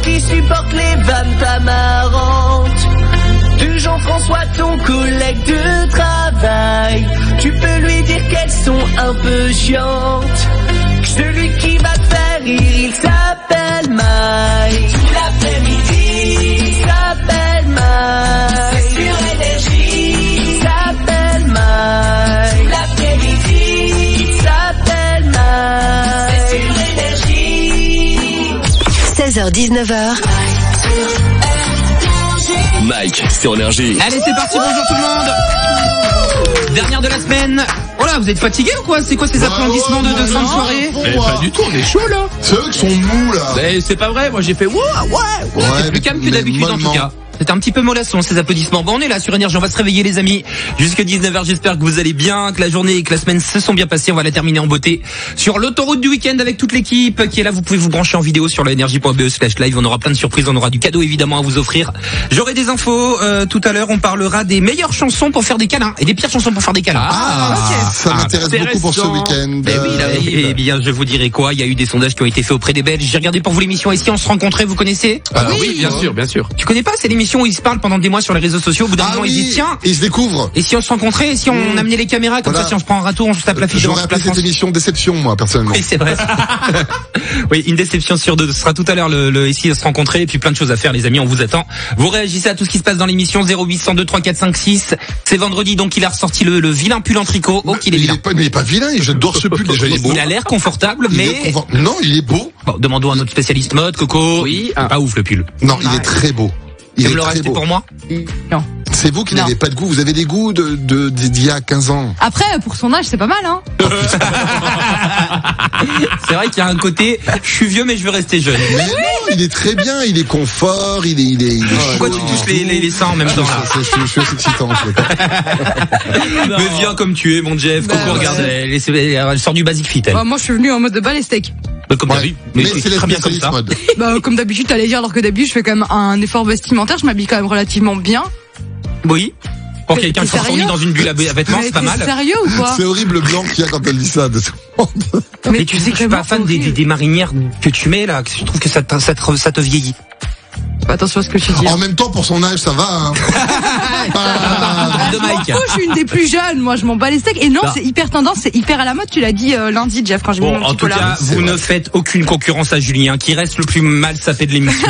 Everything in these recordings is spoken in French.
qui supporte les vannes pas marrantes de Jean-François, ton collègue de travail. Tu peux lui dire qu'elles sont un peu chiantes. Celui qui va te faire rire, il s'appelle Mike. Tout l'après-midi, il s'appelle Mike. C'est sur Énergie, il s'appelle Mike. Tout l'après-midi, il s'appelle Mike. C'est sur Énergie. 16h-19h. Mike sur Énergie. Allez, c'est parti, bonjour tout le monde. Dernière de la semaine. Oh là, vous êtes fatigués ou quoi? C'est quoi ces applaudissements de fin de soirée? Pas du tout, on est chaud là. C'est eux qui sont mous là. Mais c'est pas vrai, moi j'ai fait ouais. C'est plus calme que d'habitude en tout cas. C'était un petit peu mollasson ces applaudissements. Bon, on est là sur Énergie, on va se réveiller les amis. Jusqu'à 19h, j'espère que vous allez bien, que la journée et que la semaine se sont bien passées. On va la terminer en beauté sur l'autoroute du week-end avec toute l'équipe qui est là. Vous pouvez vous brancher en vidéo sur l'énergie.be/live. On aura plein de surprises, on aura du cadeau évidemment à vous offrir. J'aurai des infos tout à l'heure. On parlera des meilleures chansons pour faire des câlins et des pires chansons pour faire des câlins. Ça m'intéresse beaucoup pour ce week-end. Eh bien, je vous dirai quoi. Il y a eu des sondages qui ont été faits auprès des Belges. J'ai regardé pour vous l'émission Ici on se rencontrait. Vous connaissez? Oui, bien sûr. Tu connais pas? C'est l'émission où ils se parlent pendant des mois sur les réseaux sociaux. Au bout d'un moment, ils disent tiens. Ils se découvrent. Et si on se rencontrait, et si on amenait les caméras, comme ça, si on se prend un râteau, on se tape la fiche devant J'aurais toute la appelé France. cette émission déception, moi, personnellement. Oui, c'est vrai. Oui, une déception sur deux. Ce sera tout à l'heure le ici se rencontrer et puis plein de choses à faire, les amis. On vous attend. Vous réagissez à tout ce qui se passe dans l'émission 0802 3456. C'est vendredi, donc il a ressorti le vilain pull en tricot. Oh, qu'il est vilain. Mais il est pas vilain. J'adore ce pull. Déjà, il est beau. Il a l'air confortable, mais non, il est beau. bon, demandons à notre spécialiste mode, Coco. Oui. Pas ouf le pull. Non, il est très beau. Il Tu est me le très racheter beau. pour moi? Non. C'est vous qui n'avez pas de goût. Vous avez des goûts d'il y a 15 ans. Après, pour son âge, c'est pas mal, hein. C'est vrai qu'il y a un côté, je suis vieux mais je veux rester jeune. Mais non, il est très bien. Il est confort. Il est Pourquoi chaud. tu touches les seins en même temps là? Je suis assez excitant. Mais viens comme tu es, mon Jeff. Coco, regarde, elle sort du Basic Fit, elle. Bah, moi, je suis venu en mode de bas les steaks. Comme Ouais. t'as vu. Mais c'est c'est la très bien comme spécialiste ça. mode. Bah, comme d'habitude, t'allais dire, alors que d'habitude, je fais quand même un effort vestimentaire, je m'habille quand même relativement bien. Oui. Pour Mais quelqu'un t'es qui transforme sérieux dans une bulle à vêtements, Mais c'est pas t'es mal. sérieux ou quoi? C'est horrible le blanc qu'il y a quand elle dit ça. Mais tu sais que je suis pas fan des marinières que tu mets là, que je trouve que ça te vieillit. Attention à ce que tu dis. En même temps, pour son âge, ça va. Hein. De Mike. Je suis une des plus jeunes, moi je m'en bats les steaks. Et non, Bah. c'est hyper tendance, c'est hyper à la mode, tu l'as dit lundi Jeff quand j'ai mis Bon, mon en petit tout polar. cas, vous ne faites aucune concurrence à Julien, qui reste le plus mal sapé de l'émission.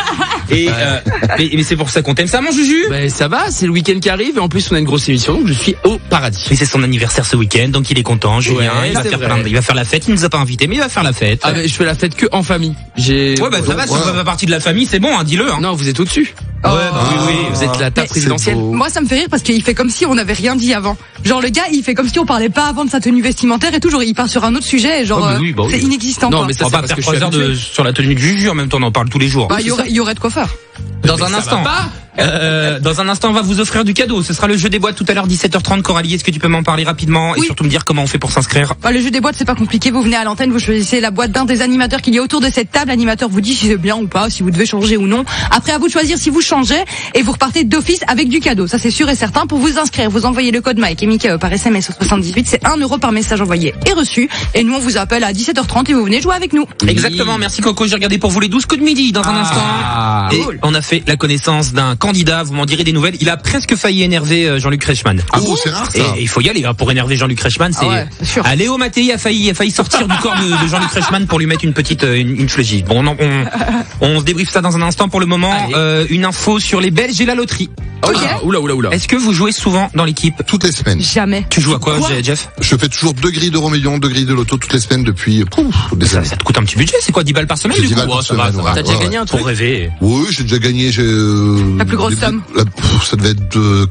Et mais c'est pour ça qu'on t'aime ça, mon Juju. Ben ça va, c'est le week-end qui arrive et en plus on a une grosse émission donc je suis au paradis. Mais c'est son anniversaire ce week-end, donc il est content, Julien. Ouais, il va c'est faire vrai. il va faire la fête. Il nous a pas invités, mais il va faire la fête. Ah ben je fais la fête que en famille. Ouais, bah ça va, si on fait partie de la famille, c'est bon, hein, dis-le. Hein. Non, vous êtes au-dessus. Ouais, bah oui, Vous êtes la table Mais- présidentielle. beau. Moi ça me fait rire parce qu'il fait comme si on n'avait rien dit avant. Genre le gars il fait comme si on parlait pas avant de sa tenue vestimentaire et tout, genre il part sur un autre sujet et genre Ah, mais oui, bah oui. c'est inexistant Non, quoi. mais ça On c'est va pas parce faire que 3 je suis heures habitué. sur la tenue de Juju, en même temps on en parle tous les jours. Bah, il y aurait de quoi faire. Dans un instant. Dans un instant, on va vous offrir du cadeau. Ce sera le jeu des boîtes tout à l'heure, 17h30. Coralie, est-ce que tu peux m'en parler rapidement et Oui. surtout me dire comment on fait pour s'inscrire? Bah, le jeu des boîtes c'est pas compliqué, vous venez à l'antenne, vous choisissez la boîte d'un des animateurs qu'il y a autour de cette table, l'animateur vous dit si c'est bien ou pas, si vous devez changer ou non. Après à vous de choisir si vous changez et vous repartez d'office avec du cadeau, ça c'est sûr et certain. Pour vous inscrire, vous envoyez le code Mike et Mickey par SMS au 78, c'est 1 € par message envoyé et reçu et nous on vous appelle à 17h30 et vous venez jouer avec nous. Exactement, merci Coco. J'ai regardé pour vous les 12 coups de midi dans un instant. Et on a fait la connaissance d'un candidat, vous m'en direz des nouvelles. Il a presque failli énerver Jean-Luc Reichmann. Oh, c'est rare ça. Et il faut y aller hein, pour énerver Jean-Luc Reichmann. C'est Ah ouais, c'est sûr. Léo Mattei a failli sortir du corps de Jean-Luc Reichmann pour lui mettre une petite une flégie. Bon, on se débriefe ça dans un instant. Pour le moment, une info sur les Belges et la loterie. Ok. Oula. Est-ce que vous jouez souvent dans l'équipe? Toutes les semaines. Jamais. Tu joues à quoi, Jeff? Je fais toujours 2 grilles d'euros millions, 2 grilles de loto toutes les semaines depuis des années. Ça te coûte un petit budget, c'est quoi, 10 balles par semaine C'est du 10 coup? balles par Ouais, ça va, semaine, ça va. ouais. T'as déjà gagné un truc? Pour rêver. Oui, j'ai déjà gagné. La plus grosse somme. Ça devait être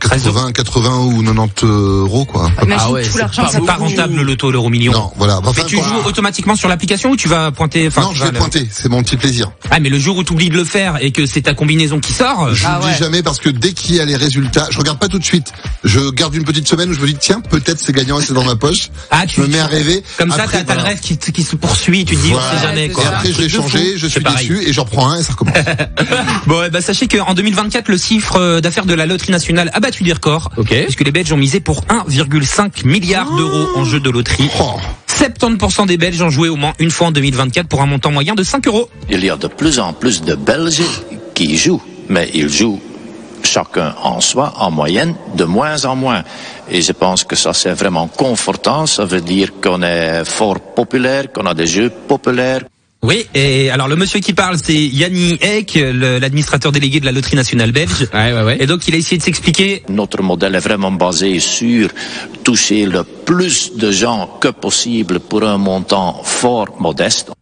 80 ou 90 euros quoi. Imagine Ah ouais, tout c'est l'argent. pas que ça C'est pas coûte. rentable le loto, l'euro million. Non, voilà. Enfin, Mais tu quoi. joues automatiquement sur l'application ou tu vas pointer? Enfin, Non, tu je vas vais pointer. C'est mon petit plaisir. Ah, mais le jour où tu oublies de le faire et que c'est ta combinaison qui sort. Je ne dis jamais parce que dès qu'il y a les résultats, je regarde pas tout de suite. Je garde une petite semaine où je me dis tiens, peut-être c'est gagnant et c'est dans ma poche. Ah, Je me mets à rêver. Comme ça, Après, t'as le voilà. rêve qui se poursuit, tu te dis, Voilà. on sait jamais, c'est quoi. Et après, je l'ai changé, je suis pareil. déçu et j'en reprends un et ça recommence. Bon, bah, sachez qu'en 2024, le chiffre d'affaires de la loterie nationale a battu des records. Ok. Puisque les Belges ont misé pour 1,5 milliard d'euros en jeu de loterie. Oh. 70% des Belges ont joué au moins une fois en 2024 pour un montant moyen de 5 €. Il y a de plus en plus de Belges qui jouent, mais ils jouent chacun en soi, en moyenne, de moins en moins. Et je pense que ça, c'est vraiment confortant. Ça veut dire qu'on est fort populaire, qu'on a des jeux populaires. Oui, et alors le monsieur qui parle, c'est Yanni Eck, l'administrateur délégué de la loterie nationale belge. Ouais. Et donc il a essayé de s'expliquer. Notre modèle est vraiment basé sur toucher le plus de gens que possible pour un montant fort modeste.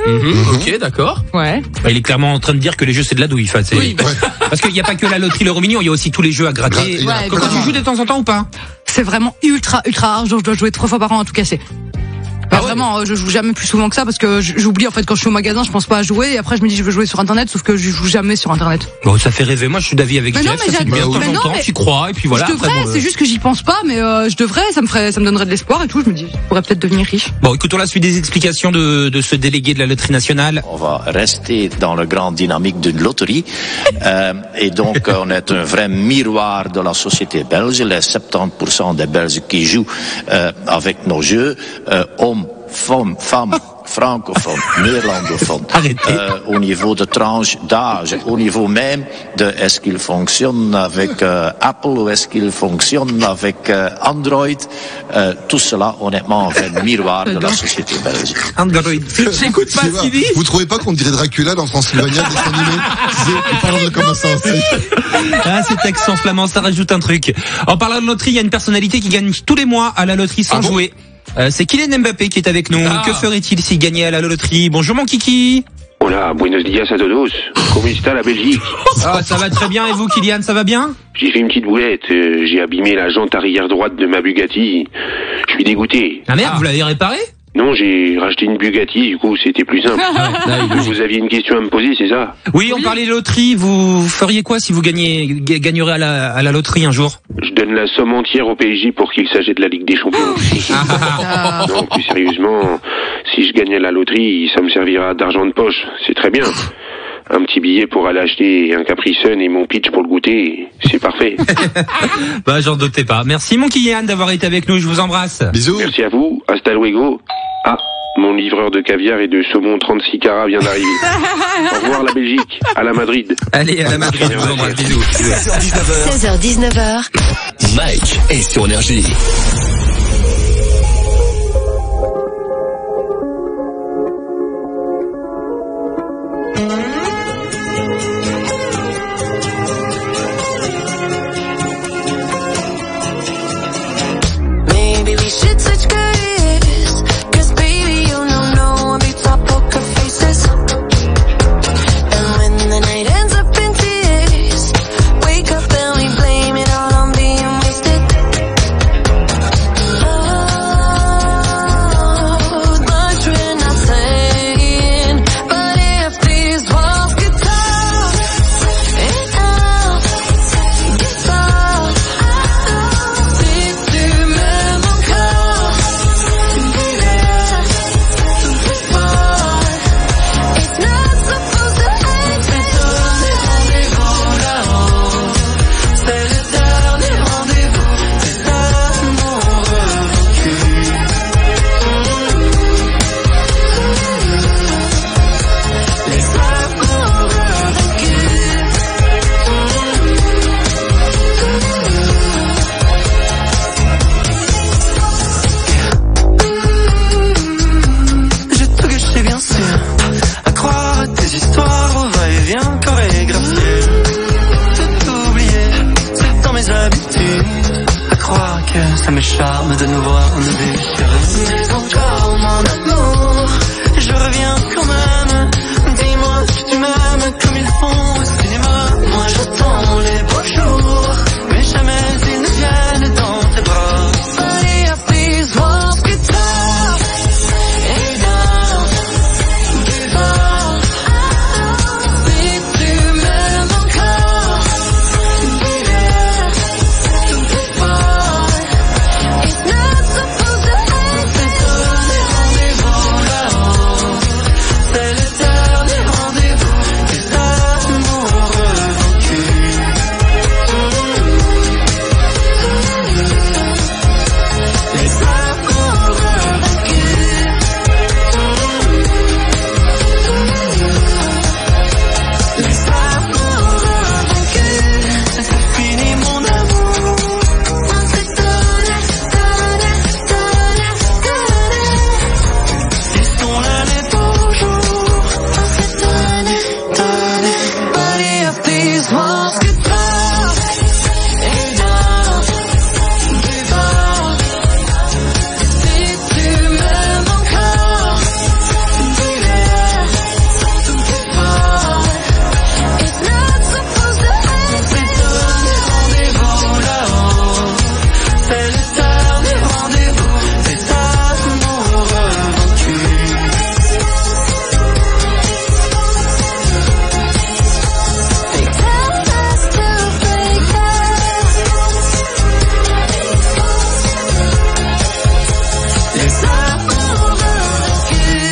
Ok, d'accord. Ouais. Il est clairement en train de dire que les jeux c'est de la douille. Enfin, parce qu'il n'y a pas que la loterie l'euro million, il y a aussi tous les jeux à gratter. Comment tu joues de temps en temps ou pas? C'est vraiment ultra rare, genre je dois jouer 3 fois par an à tout casser. Vraiment, je joue jamais plus souvent que ça parce que j'oublie en fait quand je suis au magasin, je pense pas à jouer et après je me dis je veux jouer sur internet, sauf que je joue jamais sur internet. Bon, ça fait rêver. Moi, je suis d'avis avec Jeff. Ça fait bien de temps en temps. Tu crois et puis voilà. Je devrais, c'est juste que j'y pense pas, mais je devrais. Ça me donnerait de l'espoir et tout. Je me dis, je pourrais peut-être devenir riche. Bon, écoutons la suite des explications de ce délégué de la loterie nationale. On va rester dans le grand dynamique d'une loterie et donc on est un vrai miroir de la société belge. Les 70% des Belges qui jouent avec nos jeux, hommes, femmes, francophones, néerlandophones, au niveau de tranche d'âge, au niveau même de est-ce qu'il fonctionne avec Apple ou est-ce qu'il fonctionne avec Android, tout cela honnêtement fait le miroir de la société belge. Android. J'écoute pas ce qu'il dit. Vous trouvez pas qu'on dirait Dracula dans Transylvania, le dessin animé? Il parle comme ça. Ah, cet accent flamand, ça rajoute un truc. En parlant de loterie, il y a une personnalité qui gagne tous les mois à la loterie sans jouer. C'est Kylian Mbappé qui est avec nous. Que ferait-il s'il gagnait à la loterie? Bonjour mon kiki. Hola, buenos días a todos. Comment está la Belgique? Ah, ça va très bien. Et vous, Kylian, ça va bien? J'ai fait une petite boulette. J'ai abîmé la jante arrière droite de ma Bugatti. Je suis dégoûté. Ah merde, vous l'avez réparé? Non, j'ai racheté une Bugatti, du coup c'était plus simple. Vous aviez une question à me poser, c'est ça? Oui, on parlait loterie. Vous feriez quoi si vous gagnerez à la loterie un jour? Je donne la somme entière au PSG pour qu'il s'agisse de la Ligue des Champions. Non, plus sérieusement, si je gagne à la loterie, ça me servira d'argent de poche. C'est très bien. Un petit billet pour aller acheter un Capri Sun et mon pitch pour le goûter, c'est parfait. Bah, j'en doutais pas. Merci mon Kylian d'avoir été avec nous, je vous embrasse. Bisous. Merci à vous, hasta luego. Ah, mon livreur de caviar et de saumon 36 carats vient d'arriver. Au revoir la Belgique, à la Madrid. Allez, à la Madrid, je vous embrasse, bisous. 16h-19h. Mike est sur Énergie.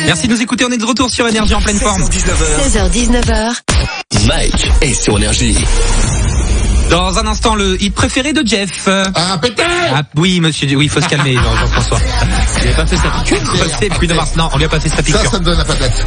Merci de nous écouter, on est de retour sur Énergie en pleine forme. 16h-19h. Mike est sur Énergie. Dans un instant, le hit préféré de Jeff. Ah, pété! Ah, oui, monsieur, oui, il faut se calmer, Jean-François. Il n'avait pas fait sa piqûre. C'est plus de mars. Non, on lui a pas fait sa piqûre. Ça me donne la patate.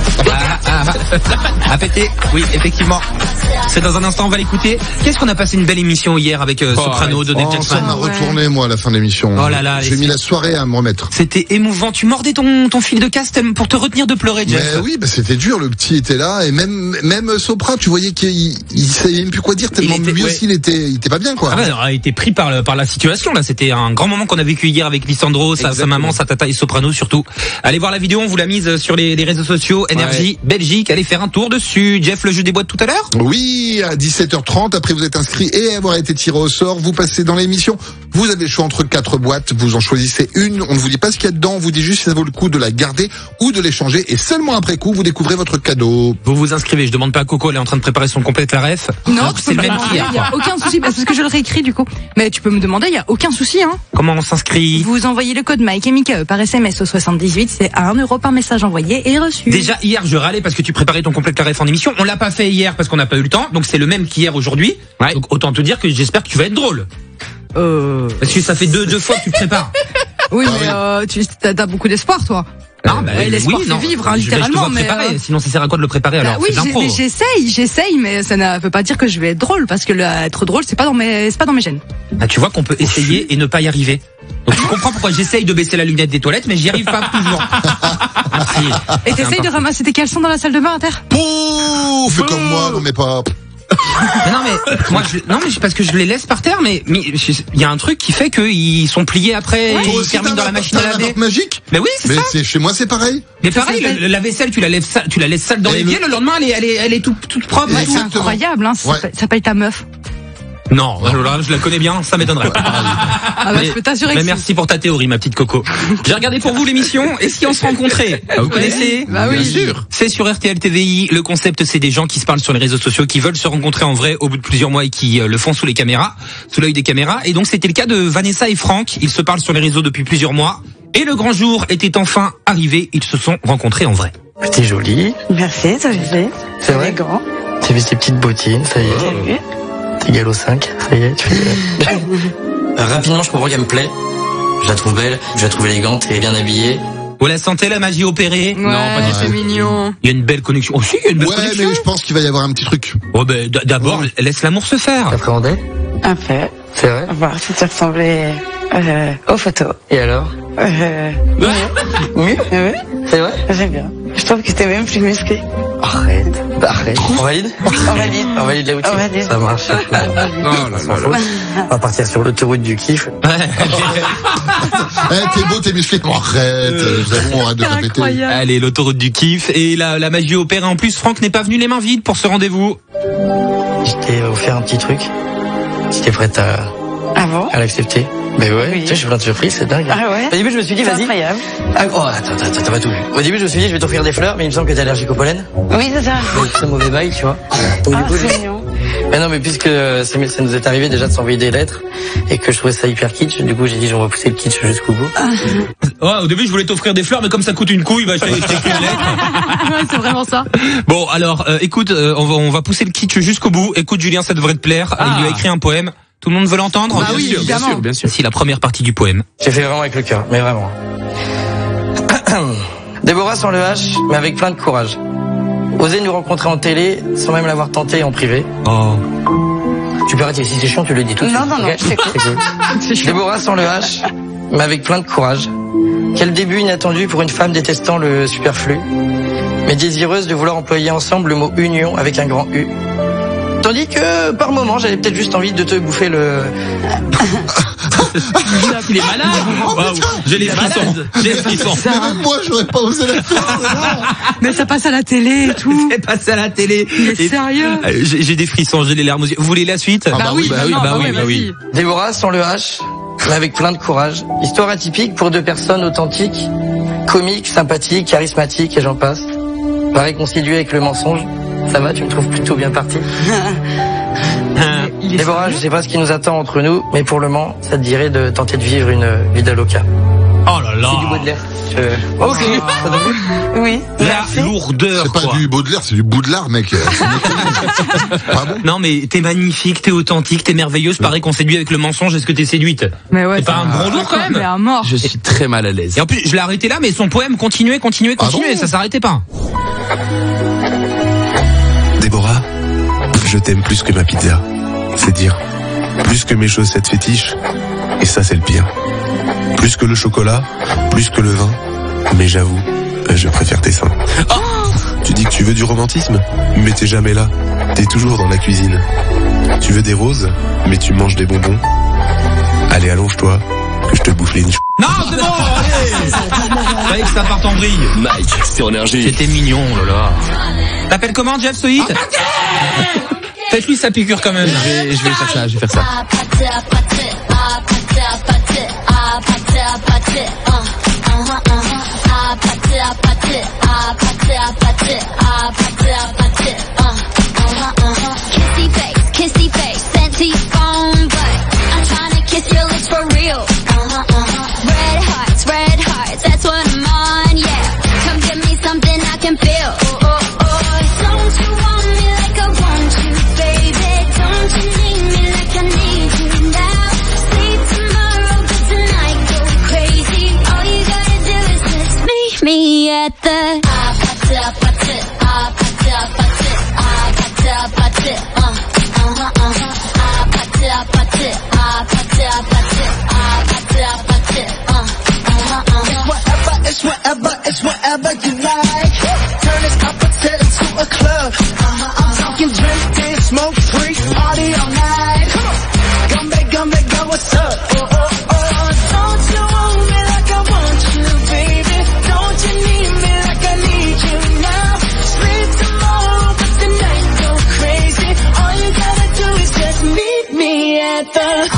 À péter. Oui, effectivement. C'est dans un instant, on va l'écouter. Qu'est-ce qu'on a passé une belle émission hier avec Soprano, de Dave Ça Jackson. m'a retourné, moi, à la fin de l'émission. Oh là là. J'ai mis la soirée à me remettre. C'était émouvant. Tu mordais ton fil de casse pour te retenir de pleurer, Jeff. Mais oui, c'était dur. Le petit était là. Et même Sopra, tu voyais qu'il savait même plus quoi dire tellement lui aussi, il était pas bien, quoi. Ah ouais, il a été pris par la situation, là. C'était un grand moment qu'on a vécu hier avec Lissandro, sa maman, sa tata et Soprano, surtout. Allez voir la vidéo, on vous l'a mise sur les réseaux sociaux. Énergie, Belgique. Allez faire un tour dessus. Jeff, le jeu des boîtes tout à l'heure? Oui, à 17h30. Après, vous êtes inscrit et avoir été tiré au sort. Vous passez dans l'émission. Vous avez le choix entre 4 boîtes. Vous en choisissez une. On ne vous dit pas ce qu'il y a dedans. On vous dit juste si ça vaut le coup de la garder ou de l'échanger. Et seulement après coup, vous découvrez votre cadeau. Vous vous inscrivez. Je demande pas à Coco, elle est en train de préparer son complète la ref. Non, c'est le même qu'hier. Il y a aucun souci. Parce que je le réécris, du coup. Mais tu peux me demander, il y a aucun souci, hein. Comment on s'inscrit? Vous envoyez le code Mike et Mika par SMS au 78. C'est à 1 € par message envoyé et reçu. Déjà, hier, je râlais parce que tu préparais ton complète la ref en émission. On l'a pas fait hier parce qu'on n'a pas eu le temps. Donc c'est le même qu'hier aujourd'hui. Ouais. Donc autant te dire que j'espère que tu vas être drôle. Parce que ça fait deux fois que tu te prépares. Oui, mais tu as beaucoup d'espoir, toi. Non, bah, l'espoir fait vivre, hein, littéralement. Je te vois préparer, sinon ça sert à quoi de le préparer alors? Oui, c'est de l'impro. j'essaye, mais ça ne veut pas dire que je vais être drôle, parce que être drôle, c'est pas dans mes gènes. Ah, tu vois qu'on peut essayer et ne pas y arriver. Donc tu comprends pourquoi j'essaye de baisser la lunette des toilettes, mais j'y arrive pas toujours. Merci. Et t'essayes de ramasser tes caleçons dans la salle de bain à terre? Pouf, fais comme moi, non mais pas. Non mais parce que je les laisse par terre, mais il y a un truc qui fait qu'ils sont pliés après, et ils terminent dans la machine à laver. Magique. Mais oui, c'est ça. Chez moi c'est pareil. Mais pareil, la vaisselle tu la laisses sale dans les pieds, le lendemain elle est toute propre. Ouais, c'est incroyable, hein. Ça s'appelle ta meuf. Non, je la connais bien, ça m'étonnerait pas. Je peux t'assurer. Mais merci pour ta théorie, ma petite Coco. J'ai regardé pour vous l'émission. Et si on se rencontrait? Vous connaissez? Bah oui, bien sûr. C'est sur RTL TVI. Le concept, c'est des gens qui se parlent sur les réseaux sociaux, qui veulent se rencontrer en vrai au bout de plusieurs mois et qui le font sous l'œil des caméras. Et donc c'était le cas de Vanessa et Franck. Ils se parlent sur les réseaux depuis plusieurs mois. Et le grand jour était enfin arrivé. Ils se sont rencontrés en vrai. T'es jolie. Merci, ça fait. C'est vrai. Grand. T'as vu tes petites bottines, ça y est. T'es égal au 5, ça y est, tu fais... Rapidement, je comprends qu'elle me plaît. Je la trouve belle, je la trouve élégante et bien habillée. Vous la sentez, la magie opérée? Ouais, non, pas du tout. C'est mignon. Il y a une belle connexion. Oh si, il y a une belle connexion. Mais je pense qu'il va y avoir un petit truc. Oh ben, d'abord, laisse l'amour se faire. T'appréhendais? Un peu. C'est vrai? Voir si tu ressemblais aux photos. Et alors? Mieux. Mieux? Oui. C'est vrai? J'aime bien. Je trouve que t'es même plus musclé. Arrête. On valide? On valide la route. On valide. Ça marche. On va partir sur l'autoroute du kiff. T'es beau, t'es musclé. Arrête, arrête de répéter. Allez, l'autoroute du kiff. Et la magie opérée en plus. Franck n'est pas venu les mains vides pour ce rendez-vous. Je t'ai offert un petit truc. Si t'es prête à l'accepter. Mais ouais, oui. Tu sais, je suis plein de surprises, c'est dingue. Ah ouais? Au début, je me suis dit, vas-y. Incroyable. Attends, t'as pas tout vu. Au début, je me suis dit, je vais t'offrir des fleurs, mais il me semble que t'es allergique au pollen. Oui, c'est ça. C'est un mauvais bail, tu vois. Donc, du coup, c'est mignon. Mais non, mais puisque ça nous est arrivé déjà de s'envoyer des lettres, et que je trouvais ça hyper kitsch, du coup, j'ai dit, on va pousser le kitsch jusqu'au bout. Au début, je voulais t'offrir des fleurs, mais comme ça coûte une couille, je t'ai écrit une lettre. Ouais, c'est vraiment ça. Bon, alors, écoute, on va pousser le kitsch jusqu'au bout. Écoute, Julien, ça devrait te plaire. Il lui a écrit un poème. Tout le monde veut l'entendre? Bah oui, évidemment. Bien sûr. Voici la première partie du poème. J'ai fait vraiment avec le cœur, mais vraiment. Déborah sans le H, mais avec plein de courage. Oser nous rencontrer en télé, sans même l'avoir tenté en privé. Oh. Tu peux arrêter, si c'est chiant, tu le dis tout de suite. Non, okay, c'est cool. C'est cool. Déborah sans le H, mais avec plein de courage. Quel début inattendu pour une femme détestant le superflu, mais désireuse de vouloir employer ensemble le mot union avec un grand U. Tandis que, par moment, j'avais peut-être juste envie de te bouffer le... Il est malade. Wow. J'ai les frissons. Même moi, j'aurais pas osé la faire. Mais ça passe à la télé et tout. C'est passé à la télé. Mais sérieux? J'ai des frissons, j'ai les larmes aux yeux. Vous voulez la suite? Bah oui. Déborah sans le H, mais avec plein de courage. Histoire atypique pour deux personnes authentiques, comiques, sympathiques, charismatiques et j'en passe. Pas réconcilier avec le mensonge. Ça va, tu me trouves plutôt bien parti. Déborah, je sais pas ce qui nous attend entre nous, mais pour le moment, ça te dirait de tenter de vivre une vie d'aloca. Oh là là. C'est du Baudelaire. Ok. Oui. La lourdeur. C'est pas quoi. du Baudelaire, c'est du Boudelard, mec. Pas bon. Non mais t'es magnifique, t'es authentique, t'es merveilleuse. Pareil qu'on séduit avec le mensonge. Est-ce que t'es séduite? Mais ouais. C'est pas un gros lourd quand même. Mais à mort. Je suis très mal à l'aise. Et en plus, je l'ai arrêté là, mais son poème continuait, bon ça s'arrêtait pas. Déborah, je t'aime plus que ma pizza. C'est dire. Plus que mes chaussettes fétiches. Et ça, c'est le pire. Plus que le chocolat, plus que le vin. Mais j'avoue, je préfère tes seins. Oh Tu dis que tu veux du romantisme, mais t'es jamais là. T'es toujours dans la cuisine. Tu veux des roses, mais tu manges des bonbons. Allez, allonge-toi, que je te bouffe les niches. Non, c'est bon, allez. Fallait que ça parte en vrille. Mike, sur Énergie. C'était mignon, oh là là. T'appelles comment, Jeff, ce hit? Faites-lui sa piqûre quand même. Je vais faire ça, je vais faire ça. Kissy face, sent to your phone, but I'm trying to kiss your lips for real. Red hearts, that's what I'm on, yeah. Come give me something I can feel. Don't you want me like I want you, baby? Don't you need me like I need you now? Sleep tomorrow, but tonight go crazy. All you gotta do is just meet me at the It's whatever you like. Turn this opposite into a club. I'm talking drink, dance, smoke, free, party all night. Come back, girl, what's up? Don't you want me like I want you, baby? Don't you need me like I need you now? Sleep tomorrow, but the night go crazy. All you gotta do is just meet me at the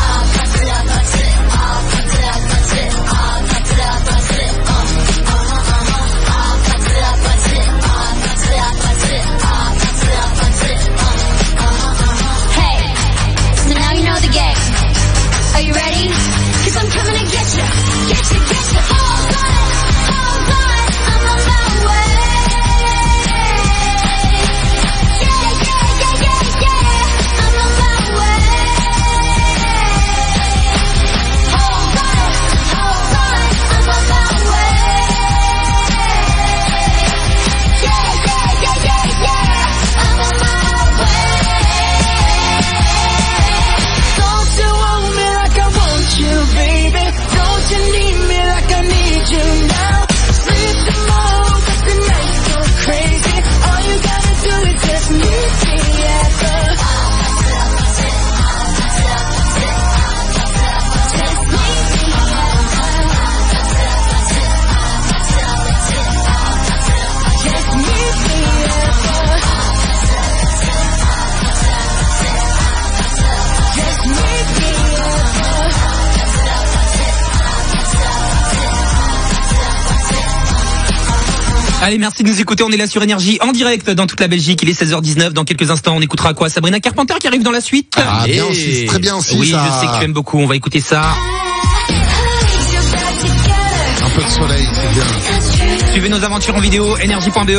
Allez, merci de nous écouter. On est là sur Énergie en direct dans toute la Belgique. Il est 16h19. Dans quelques instants, on écoutera quoi? Sabrina Carpenter qui arrive dans la suite. Ah, bien, c'est très bien aussi. Oui, ça. je sais que tu aimes beaucoup. On va écouter ça. Un peu de soleil, c'est bien. Suivez nos aventures en vidéo, énergie.be.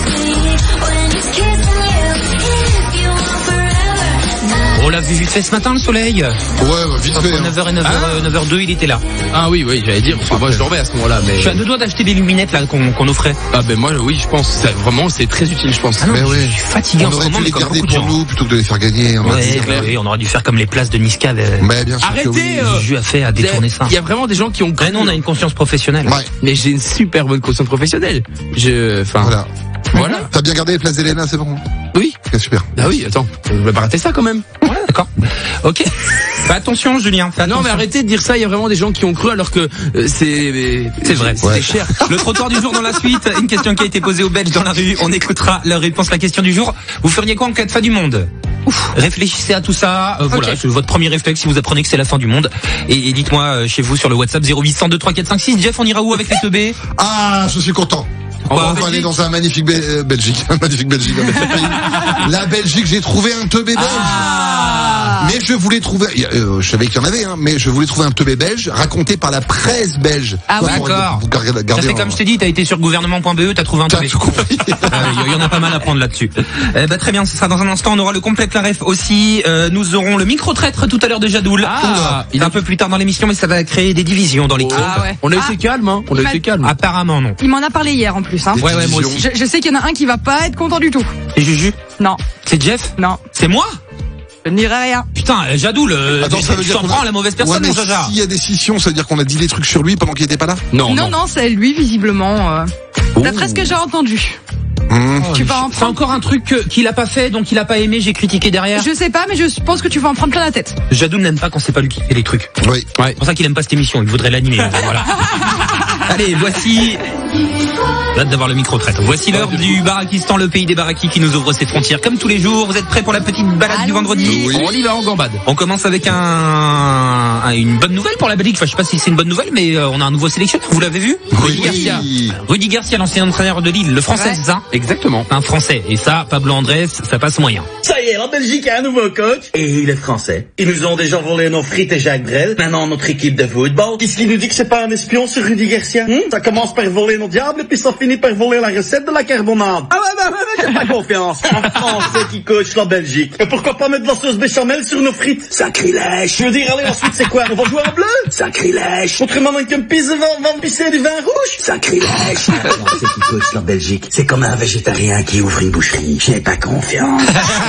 On l'a vu vite fait ce matin, le soleil. Ouais, vite fait. Entre 9h et 9h02, il était là. Ah oui, j'allais dire, parce que moi je dormais à ce moment-là, mais... Je suis à deux doigts d'acheter des luminettes là qu'on offrait. Ah ben moi, oui, je pense, vraiment, c'est très utile, je pense. Ah non, Mais je ouais. suis fatigué en On ce aurait moment, dû mais les comme garder beaucoup de pour gens. nous plutôt que de les faire gagner. Oui, on aurait dû faire comme les places de Niska. Mais bien sûr que oui. Arrêtez J'ai eu à faire à détourner ça. Il y a vraiment des gens qui ont... Mais non, on a une conscience professionnelle. Ouais. Mais j'ai une super bonne conscience professionnelle. Voilà. T'as bien gardé les places d'Elena, c'est bon? Oui. Okay, super. Ah oui, attends, je vais pas rater ça quand même. Ouais, d'accord. Ok. Bah, attention, Julien. Fais Non, mais attention. arrêtez de dire ça. Il y a vraiment des gens qui ont cru alors que c'est vrai. C'est cher. Le trottoir du jour dans la suite. Une question qui a été posée aux Belges dans la rue. On écoutera leur réponse. La question du jour. Vous feriez quoi en cas de fin du monde? Réfléchissez à tout ça. Voilà, c'est votre premier réflexe si vous apprenez que c'est la fin du monde. Et dites-moi chez vous sur le WhatsApp 0800 2 3 4 5 6. Jeff, on ira où avec les teubés? Ah, je suis content. On va aller dans un magnifique Belgique. Un magnifique Belgique. La Belgique, j'ai trouvé un teubé belge. Mais je voulais trouver, je savais qu'il y en avait, mais je voulais trouver un teubé belge raconté par la presse belge. Ah oui, d'accord. Ça fait comme je t'ai dit, t'as été sur gouvernement.be, t'as trouvé un teubé. Il y en a pas mal à prendre là-dessus. Très bien, ce sera dans un instant, on aura le complet la ref aussi. Nous aurons le micro-traître tout à l'heure de Jadoul. Il est un peu plus tard dans l'émission, mais ça va créer des divisions dans l'équipe. On a été calme, On a été calme. Apparemment, non. Il m'en a parlé hier en plus. Ouais, moi aussi. Je sais qu'il y en a un qui va pas être content du tout. C'est Juju? Non. C'est Jeff? Non. C'est moi? Je ne dirai rien. Putain, Jadoul, ça veut tu dire t'en prends la mauvaise personne, mon Jaja. S'il y a des scissions, ça veut dire qu'on a dit des trucs sur lui pendant qu'il était pas là? Non, c'est lui, visiblement. D'après ce que j'ai entendu. Tu vas en prendre. C'est encore un truc qu'il a pas fait, donc il a pas aimé, j'ai critiqué derrière. Je sais pas, mais je pense que tu vas en prendre plein la tête. Jadoul n'aime pas quand c'est pas lui qui fait les trucs. Oui. C'est pour ça qu'il aime pas cette émission, il voudrait l'animer. Voilà. Allez, voici... J'ai hâte d'avoir le micro-traite. Voici l'heure du Barakistan, le pays des Barakis qui nous ouvre ses frontières. Comme tous les jours, vous êtes prêts pour la petite balade du vendredi? Oui. On y va en gambade. On commence avec une bonne nouvelle pour la Belgique. Enfin, je sais pas si c'est une bonne nouvelle, mais on a un nouveau sélectionneur. Vous l'avez vu? Rudy Garcia. Rudy Garcia, l'ancien entraîneur de Lille, le français, c'est ça? Exactement. Un français. Et ça, Pablo Andrés, ça passe moyen. Ça y est, la Belgique a un nouveau coach. Et il est français. Ils nous ont déjà volé nos frites et Jacques Brel. Maintenant, notre équipe de football. Qu'est-ce qu'il nous dit que c'est pas un espion, ce Rudy Garcia? Ça commence par voler nos diables, puis ça finit par voler la recette de la carbonade. Ah ouais, j'ai pas confiance. Un français qui coach la Belgique. Et pourquoi pas mettre de la sauce béchamel sur nos frites? Sacrilège. Je veux dire, allez, ensuite, c'est quoi? On va jouer en bleu? Sacrilège. Autrement, qu'un pisse va pisser du vin rouge? Sacrilège. Un français qui coach la Belgique, c'est comme un végétarien qui ouvre une boucherie. J'ai pas confiance.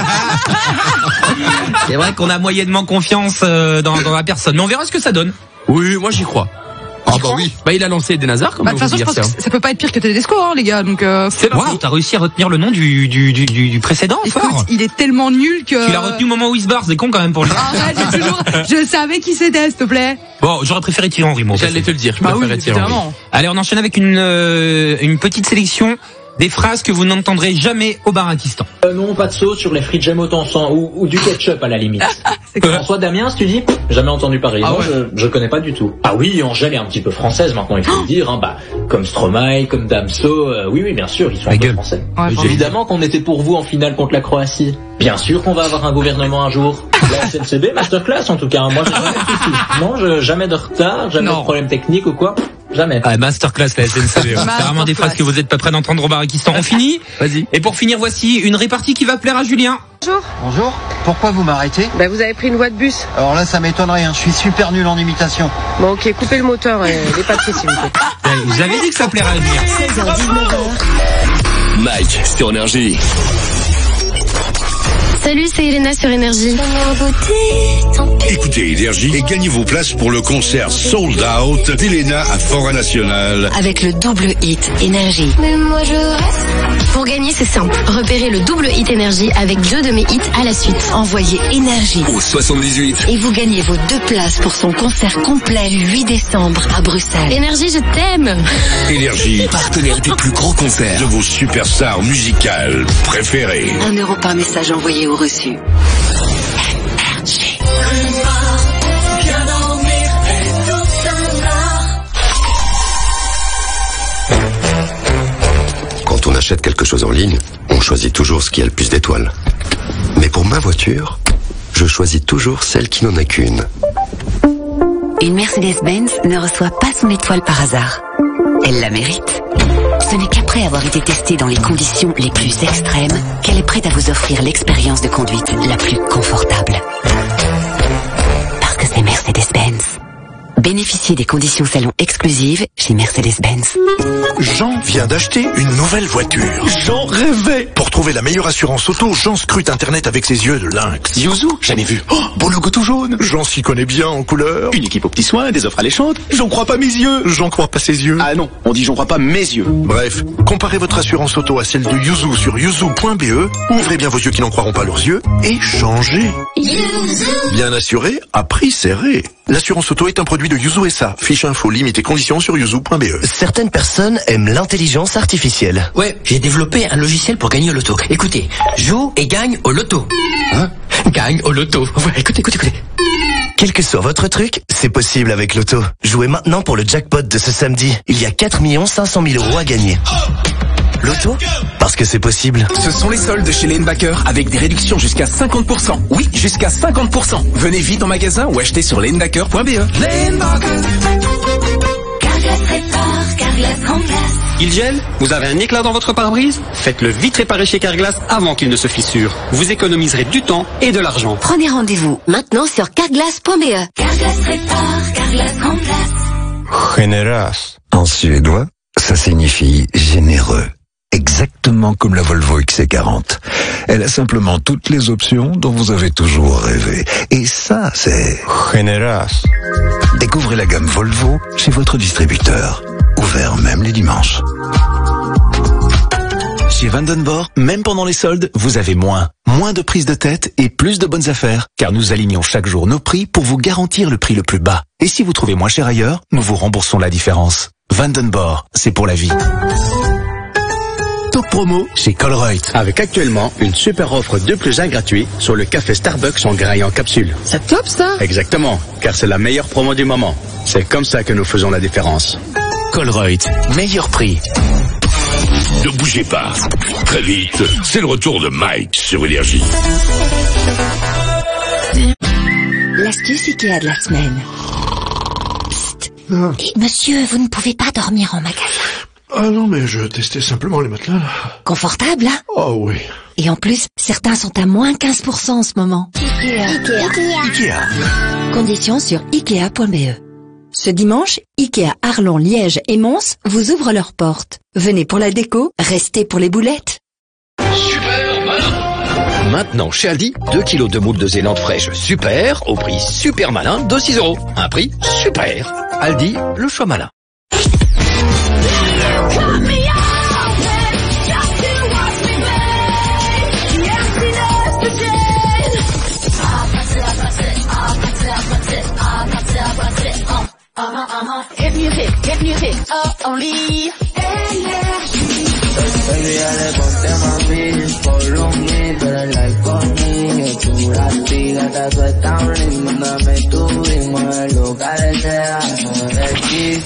C'est vrai qu'on a moyennement confiance dans la personne. Mais on verra ce que ça donne. Oui, moi j'y crois. Ah bah oui. Bah il a lancé des Nazars comme de toute façon, je pense que ça peut pas être pire que Tedesco, les gars. Donc c'est wow, t'as réussi à retenir le nom du précédent. Écoute, il est tellement nul que. Tu l'as retenu au moment où il se barre, c'est con quand même pour lui. Arrête, je savais qui c'était, s'il te plaît. Bon, j'aurais préféré Thierry Henry, moi. J'allais te le dire, je préférais Thierry Henry. Allez, on enchaîne avec une petite sélection des phrases que vous n'entendrez jamais au Barakistan. Non, pas de sauce sur les frites, j'aime autant sans, ou du ketchup à la limite. François Damiens, tu dis? Jamais entendu parler. Ah, je connais pas du tout. Ah oui, Angèle est un petit peu française maintenant, il faut le dire, comme Stromae, comme Damso, oui, bien sûr, ils sont un peu français. Ouais, évidemment qu'on était pour vous en finale contre la Croatie. Bien sûr qu'on va avoir un gouvernement un jour. La SNCB, masterclass en tout cas. Moi, j'ai jamais de soucis. Non, jamais de retard, jamais de problème technique ou quoi. Jamais. Ah, masterclass, la SNCB. C'est vraiment des phrases que vous êtes pas prêts d'entendre au Barakistan. On finit? Vas-y. Et pour finir, voici une répartie qui va plaire à Julien. Bonjour. Bonjour. Pourquoi vous m'arrêtez? Vous avez pris une voie de bus. Alors là, ça m'étonnerait, je suis super nul en imitation. Bon, ok, coupez le moteur et les papiers, s'il vous plaît. J'avais dit que ça plairait à Julien. 16h, 19h. Mike, sur Énergie. Salut, c'est Elena sur Énergie. Écoutez Énergie et gagnez vos places pour le concert Sold Out d'Elena à Forêt Nationale. Avec le double hit Énergie. Mais moi je reste. Pour gagner, c'est simple. Repérez le double hit Énergie avec 2 de mes hits à la suite. Envoyez Énergie au 78 et vous gagnez vos 2 places pour son concert complet le 8 décembre à Bruxelles. Énergie, je t'aime. Énergie, partenaire des plus grands concerts de vos superstars musicales préférées. 1 euro par message envoyé au reçu. Quand on achète quelque chose en ligne, on choisit toujours ce qui a le plus d'étoiles. Mais pour ma voiture, je choisis toujours celle qui n'en a qu'une. Une Mercedes-Benz ne reçoit pas son étoile par hasard. Elle la mérite. Ce n'est qu'après avoir été testée dans les conditions les plus extrêmes qu'elle est prête à vous offrir l'expérience de conduite la plus confortable. Parce que c'est Mercedes-Benz. Bénéficiez des conditions salon exclusives chez Mercedes-Benz. Jean vient d'acheter une nouvelle voiture. Jean rêvait. Pour trouver la meilleure assurance auto, Jean scrute Internet avec ses yeux de lynx. Yuzu, jamais vu. Oh, beau logo tout jaune. Jean s'y connaît bien en couleur. Une équipe aux petits soins, des offres alléchantes. J'en crois pas mes yeux. J'en crois pas ses yeux. Ah non, on dit j'en crois pas mes yeux. Bref, comparez votre assurance auto à celle de Yuzu sur yuzu.be. Ouvrez bien vos yeux qui n'en croiront pas leurs yeux et changez. Yuzu. Bien assuré, à prix serré. L'assurance auto est un produit de Yuzu SA. Fiche info, limite et conditions sur yuzu.be. Certaines personnes aiment l'intelligence artificielle. Ouais, j'ai développé un logiciel pour gagner au loto. Écoutez, joue et gagne au loto. Hein? Gagne au loto. Ouais, écoutez. Quel que soit votre truc, c'est possible avec Loto. Jouez maintenant pour le jackpot de ce samedi. Il y a 4 500 000 € à gagner. L'auto, parce que c'est possible. Ce sont les soldes chez Lane-Backer avec des réductions jusqu'à 50%. Oui, jusqu'à 50%. Venez vite en magasin ou achetez sur lanebacker.be. Carglass répare, Carglass remplace. Il gèle? Vous avez un éclat dans votre pare-brise? Faites-le vite réparer chez Carglass avant qu'il ne se fissure. Vous économiserez du temps et de l'argent. Prenez rendez-vous maintenant sur carglass.be. Carglass répare, Carglass remplace. Generas. En suédois, ça signifie généreux. Exactement comme la Volvo XC40. Elle a simplement toutes les options dont vous avez toujours rêvé. Et ça, c'est Generas. Découvrez la gamme Volvo chez votre distributeur. Ouvert même les dimanches. Chez Vandenborg, même pendant les soldes, vous avez moins de prise de tête et plus de bonnes affaires. Car nous alignons chaque jour nos prix pour vous garantir le prix le plus bas. Et si vous trouvez moins cher ailleurs, nous vous remboursons la différence. Vandenborg, c'est pour la vie. Top promo chez Colruyt. Avec actuellement une super offre 2+1 gratuit sur le café Starbucks en graille en capsule. C'est top ça. Exactement, car c'est la meilleure promo du moment. C'est comme ça que nous faisons la différence. Colruyt, meilleur prix. Ne bougez pas. Très vite, c'est le retour de Mike sur Énergie. L'astuce Ikea de la semaine. Psst. Et monsieur, vous ne pouvez pas dormir en magasin. Ah non, mais je testais simplement les matelas, là. Confortable, hein? Oh oui. Et en plus, certains sont à moins 15% en ce moment. Ikea. Conditions sur Ikea.be. Ce dimanche, Ikea Arlon, Liège et Mons vous ouvrent leurs portes. Venez pour la déco, restez pour les boulettes. Super malin. Maintenant, chez Aldi, 2 kilos de moules de Zélande fraîche super, au prix super malin de 6 €. Un prix super. Aldi, le choix malin. Hit music, only Baby, dale, ponte mami, por lo mío, tú eres like conmigo, tú la gata, tú estás lindo, dame tu ritmo, el lugar es de aquí.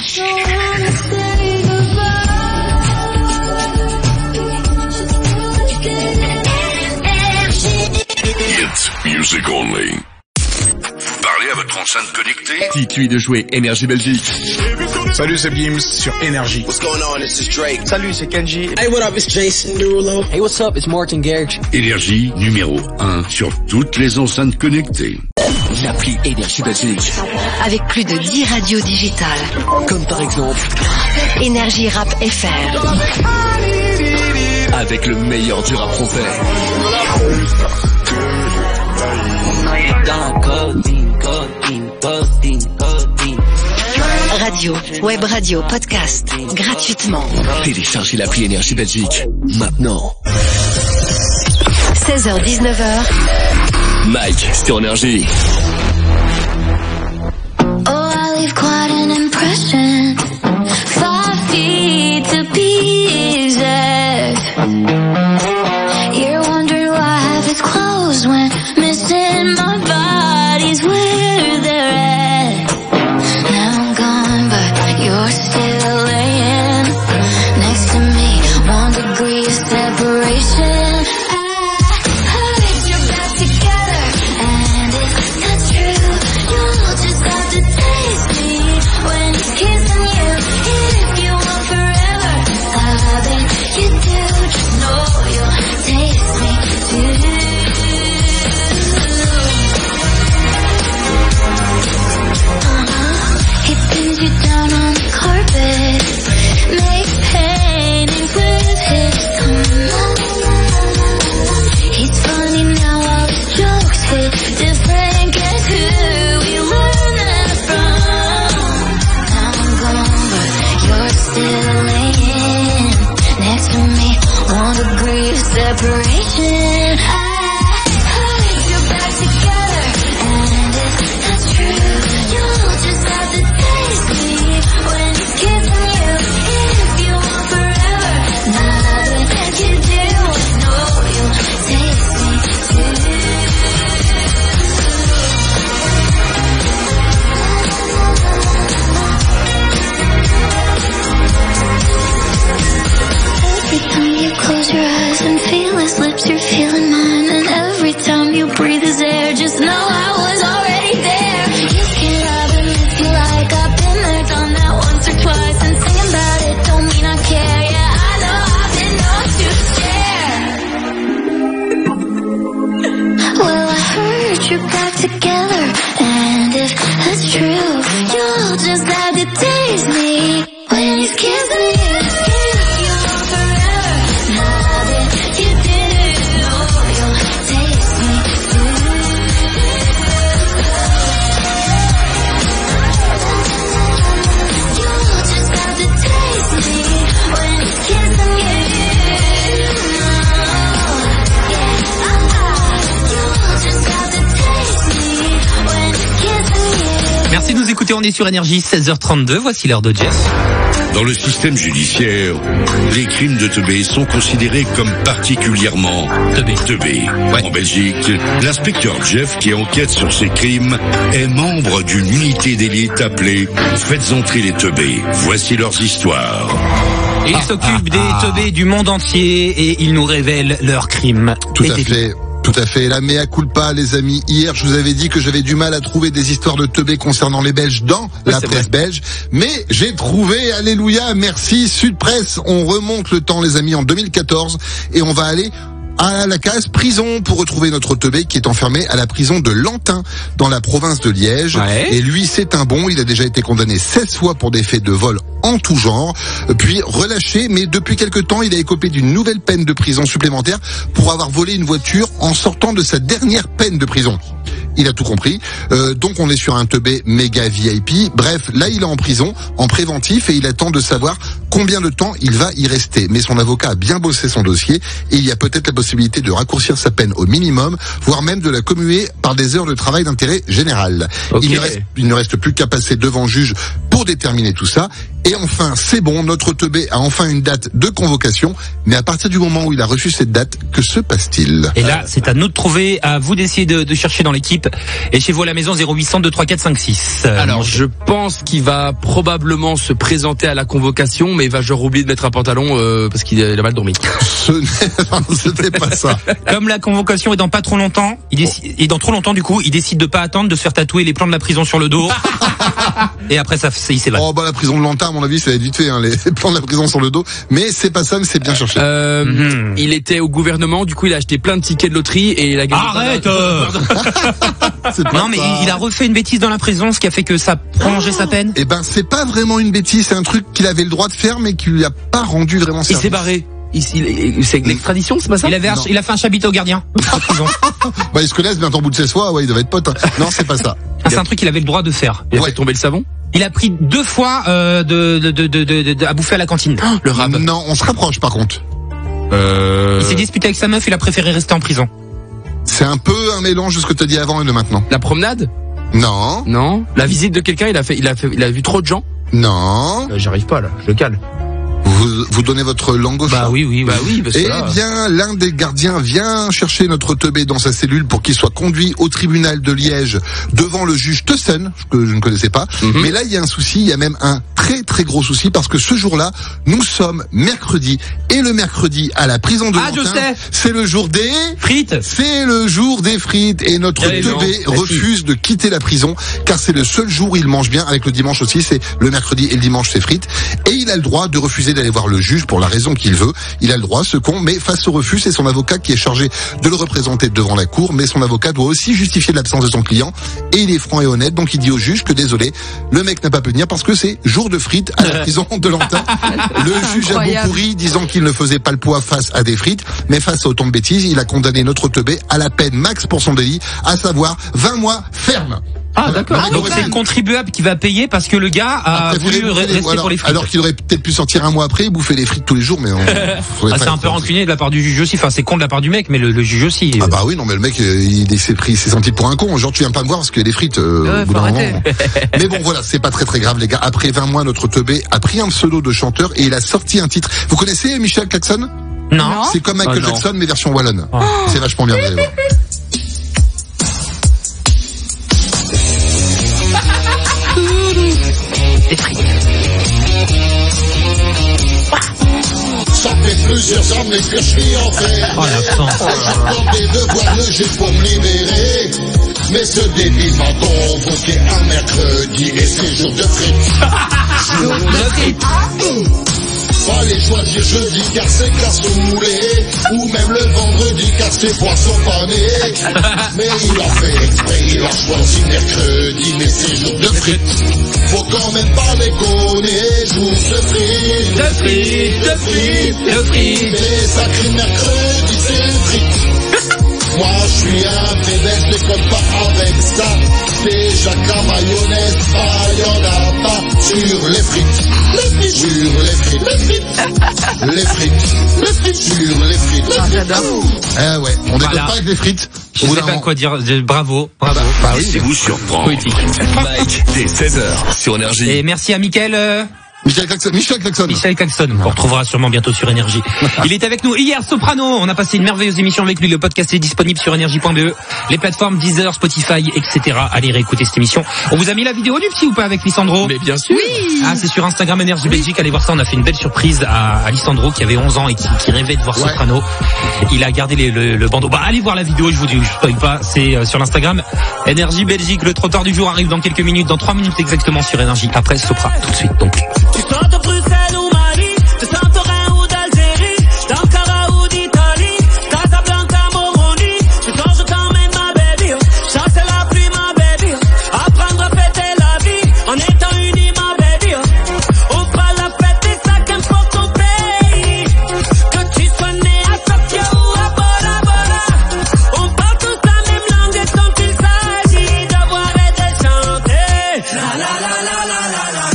It's music only. Parlez à votre enceinte connectée. Titui de jouer Énergie Belgique. Salut, c'est Gims sur Énergie. What's going on? This is Drake. Salut, c'est Kenji. Hey, what up? It's Jason Derulo. Hey, what's up? It's Martin Garrix. Énergie numéro 1 sur toutes les enceintes connectées. L'appli Énergie Belgique. Avec plus de 10 radios digitales. Comme par exemple Énergie Rap FR. avec le meilleur du rap français. Radio, web radio, podcast, gratuitement. Téléchargez l'appli Énergie Belgique, maintenant. 16h-19h. Mike, sur Énergie. Oh, I leave quite an impression. 5 feet to pieces. You're wondering why I have his clothes when missing my body's where they're at. Now I'm gone, but you're still laying next to me. 1 degree of separation. Separation. lips, you're feeling mine. And every time you breathe this air, just know I was already there. You can love him if you like. I've been there, done that once or twice. And singing about it don't mean I care. Yeah, I know I've been known to share. Well, I heard you're back together. And if that's true, you'll just have to taste me when he's kissing you. Merci de nous écouter, on est sur Énergie, 16h32, voici l'heure de Jeff. Dans le système judiciaire, les crimes de teubé sont considérés comme particulièrement teubés. Ouais. En Belgique, l'inspecteur Jeff, qui enquête sur ces crimes, est membre d'une unité d'élite appelée « Faites entrer les teubés ». Voici leurs histoires. Il s'occupe des teubés du monde entier et il nous révèle leurs crimes. Tout à fait. Tout à fait. La mea culpa, les amis. Hier, je vous avais dit que j'avais du mal à trouver des histoires de teubés concernant les Belges dans la presse belge. Mais j'ai trouvé, alléluia, merci, Sud Presse. On remonte le temps, les amis, en 2014. Et on va aller à la case prison pour retrouver notre teubé qui est enfermé à la prison de Lantin dans la province de Liège. Ouais. Et lui, c'est un bon. Il a déjà été condamné 16 fois pour des faits de vol en tout genre, puis relâché, mais depuis quelque temps, il a écopé d'une nouvelle peine de prison supplémentaire pour avoir volé une voiture en sortant de sa dernière peine de prison. Il a tout compris. Donc on est sur un teubé méga VIP. Bref, là il est en prison, en préventif, et il attend de savoir combien de temps il va y rester. Mais son avocat a bien bossé son dossier, et il y a peut-être la possibilité de raccourcir sa peine au minimum, voire même de la commuer par des heures de travail d'intérêt général. Okay. Il ne reste plus qu'à passer devant juge pour déterminer tout ça. Et enfin, c'est bon, notre teubé a enfin une date de convocation, mais à partir du moment où il a reçu cette date, que se passe-t-il? Et là, c'est à nous de trouver, à vous d'essayer de chercher dans l'équipe. Et chez vous à la maison, 0800 234 56. Alors, je pense qu'il va probablement se présenter à la convocation, mais il va genre oublier de mettre un pantalon parce qu'il a mal dormi. Ce n'est pas ça. Comme la convocation est dans pas trop longtemps, et dans trop longtemps du coup, il décide de pas attendre, de se faire tatouer les plans de la prison sur le dos. Et après, il s'évade. Oh, bah, la prison de Lantin, à mon avis, ça va être vite fait, hein, les plans de la prison sur le dos. Mais c'est pas ça, mais c'est bien cherché. Il était au gouvernement, du coup, il a acheté plein de tickets de loterie et il a gagné. Arrête! Non, mais il a refait une bêtise dans la prison, ce qui a fait que ça prolongeait sa peine. Eh ben, c'est pas vraiment une bêtise, c'est un truc qu'il avait le droit de faire, mais qui lui a pas rendu vraiment service. Il s'est barré. C'est l'extradition, c'est pas ça? Il a fait un chabit au gardien. Bah, ils se connaissent bien en bout de 16 fois, ouais, ils doivent être potes. Hein. Non, c'est pas ça. C'est un truc qu'il avait le droit de faire. Il a fait tomber le savon? Il a pris 2 fois à bouffer à la cantine. Le rab. Non, on se rapproche par contre. Il s'est disputé avec sa meuf, il a préféré rester en prison. C'est un peu un mélange de ce que t'as dit avant et de maintenant. La promenade? Non. Non. La visite de quelqu'un, il a vu trop de gens? Non. J'arrive pas là, je le cale. Vous donnez votre langue au chat. Bah oui. Eh bien, l'un des gardiens vient chercher notre teubé dans sa cellule pour qu'il soit conduit au tribunal de Liège devant le juge Teussen, que je ne connaissais pas. Mais là, il y a un souci, il y a même un très très gros souci, parce que ce jour-là, nous sommes mercredi, et le mercredi à la prison de Lantin, c'est le jour des frites. C'est le jour des frites, et notre teubé refuse de quitter la prison, car c'est le seul jour où il mange bien, avec le dimanche aussi, c'est le mercredi et le dimanche c'est frites, et il a le droit de refuser d'aller voir le juge pour la raison qu'il veut. Il a le droit, ce con, mais face au refus, c'est son avocat qui est chargé de le représenter devant la cour, mais son avocat doit aussi justifier l'absence de son client, et il est franc et honnête, donc il dit au juge que désolé, le mec n'a pas pu venir parce que c'est jour de frites à la prison de Lantin. Le juge a beau pourri, disant qu'il ne faisait pas le poids face à des frites, mais face à autant de bêtises, il a condamné notre teubé à la peine max pour son délit, à savoir 20 mois ferme. Ah d'accord. Donc c'est le contribuable qui va payer parce que le gars a voulu rester pour les frites. Alors qu'il aurait peut-être pu sortir un mois après et bouffer les frites tous les jours, mais c'est un peu rancunier de la part du juge aussi. Enfin, c'est con de la part du mec, mais le juge aussi. Ah bah oui, non, mais le mec il s'est senti pour un con. Genre tu viens pas me voir parce qu'il y a des frites. Au bout d'un moment. Mais bon voilà, c'est pas très grave les gars. Après 20 mois, notre teubé a pris un pseudo de chanteur et il a sorti un titre. Vous connaissez Michel Jackson? Non. C'est comme Michael Jackson mais version wallonne. Oh. C'est vachement bien, vous allez voir. Les frites. fait plusieurs années que je suis en fait. Oh la fin. J'ai tenté de voir le juge pour me libérer. Mais ce débile m'a convoqué un mercredi et c'est jour de frites. Jour de frites. Fallait choisir jeudi car c'est cassoulet, ou même le vendredi car c'est poisson pané. Mais il a fait exprès, il a choisi mercredi, mais c'est jour de frites. Faut quand même pas déconner, jour de frites. De frites, de frites, de frites. Mais sacré mercredi, c'est frites. Moi je suis un bébé, je déconne pas avec ça. Déjà qu'à mayonnaise, y'en a pas sur les frites. Sur les frites. Les frites. Sur les frites. J'adore. Eh ouais, on déconne Voilà. pas avec les frites. Je sais pas quoi dire. Bravo. Laissez-vous surprendre. Mike, dès 16h sur Énergie. Et merci à Mickaël. Michel Claxon. On retrouvera sûrement bientôt sur Énergie. Il est avec nous hier, Soprano. On a passé une merveilleuse émission avec lui. Le podcast est disponible sur énergie.be, les plateformes Deezer, Spotify, etc. Allez réécouter cette émission. On vous a mis la vidéo du petit ou pas avec Lissandro? Mais bien sûr. Oui. Ah, c'est sur Instagram Énergie Belgique. Allez voir ça. On a fait une belle surprise à Lissandro qui avait 11 ans et qui rêvait de voir Soprano. Il a gardé le bandeau. Bah, allez voir la vidéo. Je vous dis, je spoil pas. C'est sur l'Instagram Énergie Belgique. Le trottoir du jour arrive dans quelques minutes, dans 3 minutes exactement sur Énergie. Après Sopra, tout de suite. Donc. Tu sors de Bruxelles ou Mali, de Santorin ou d'Algérie, d'Ankara ou d'Italie, Casablanca, Moroni, tu changes quand même ma baby, chasser la pluie ma baby, apprendre à fêter la vie, en étant unis ma baby, on fera la fête et ça qu'importe ton pays, que tu sois né à Tokyo ou à Bora Bora, on parle tous la même langue et quand il s'agit de boire et de chanter, la la la la la la la.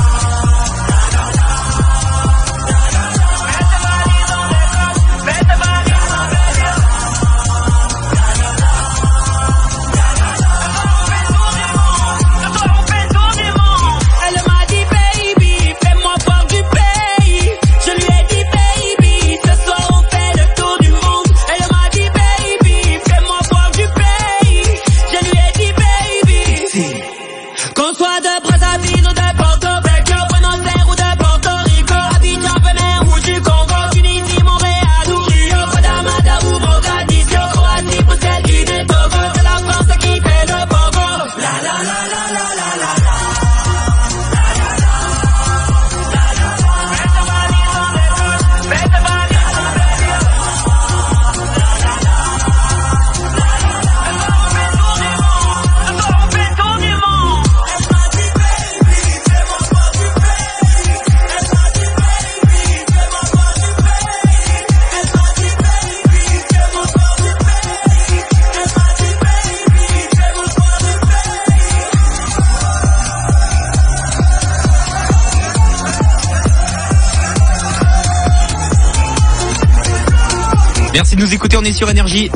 Merci de nous écouter, on est sur Énergie.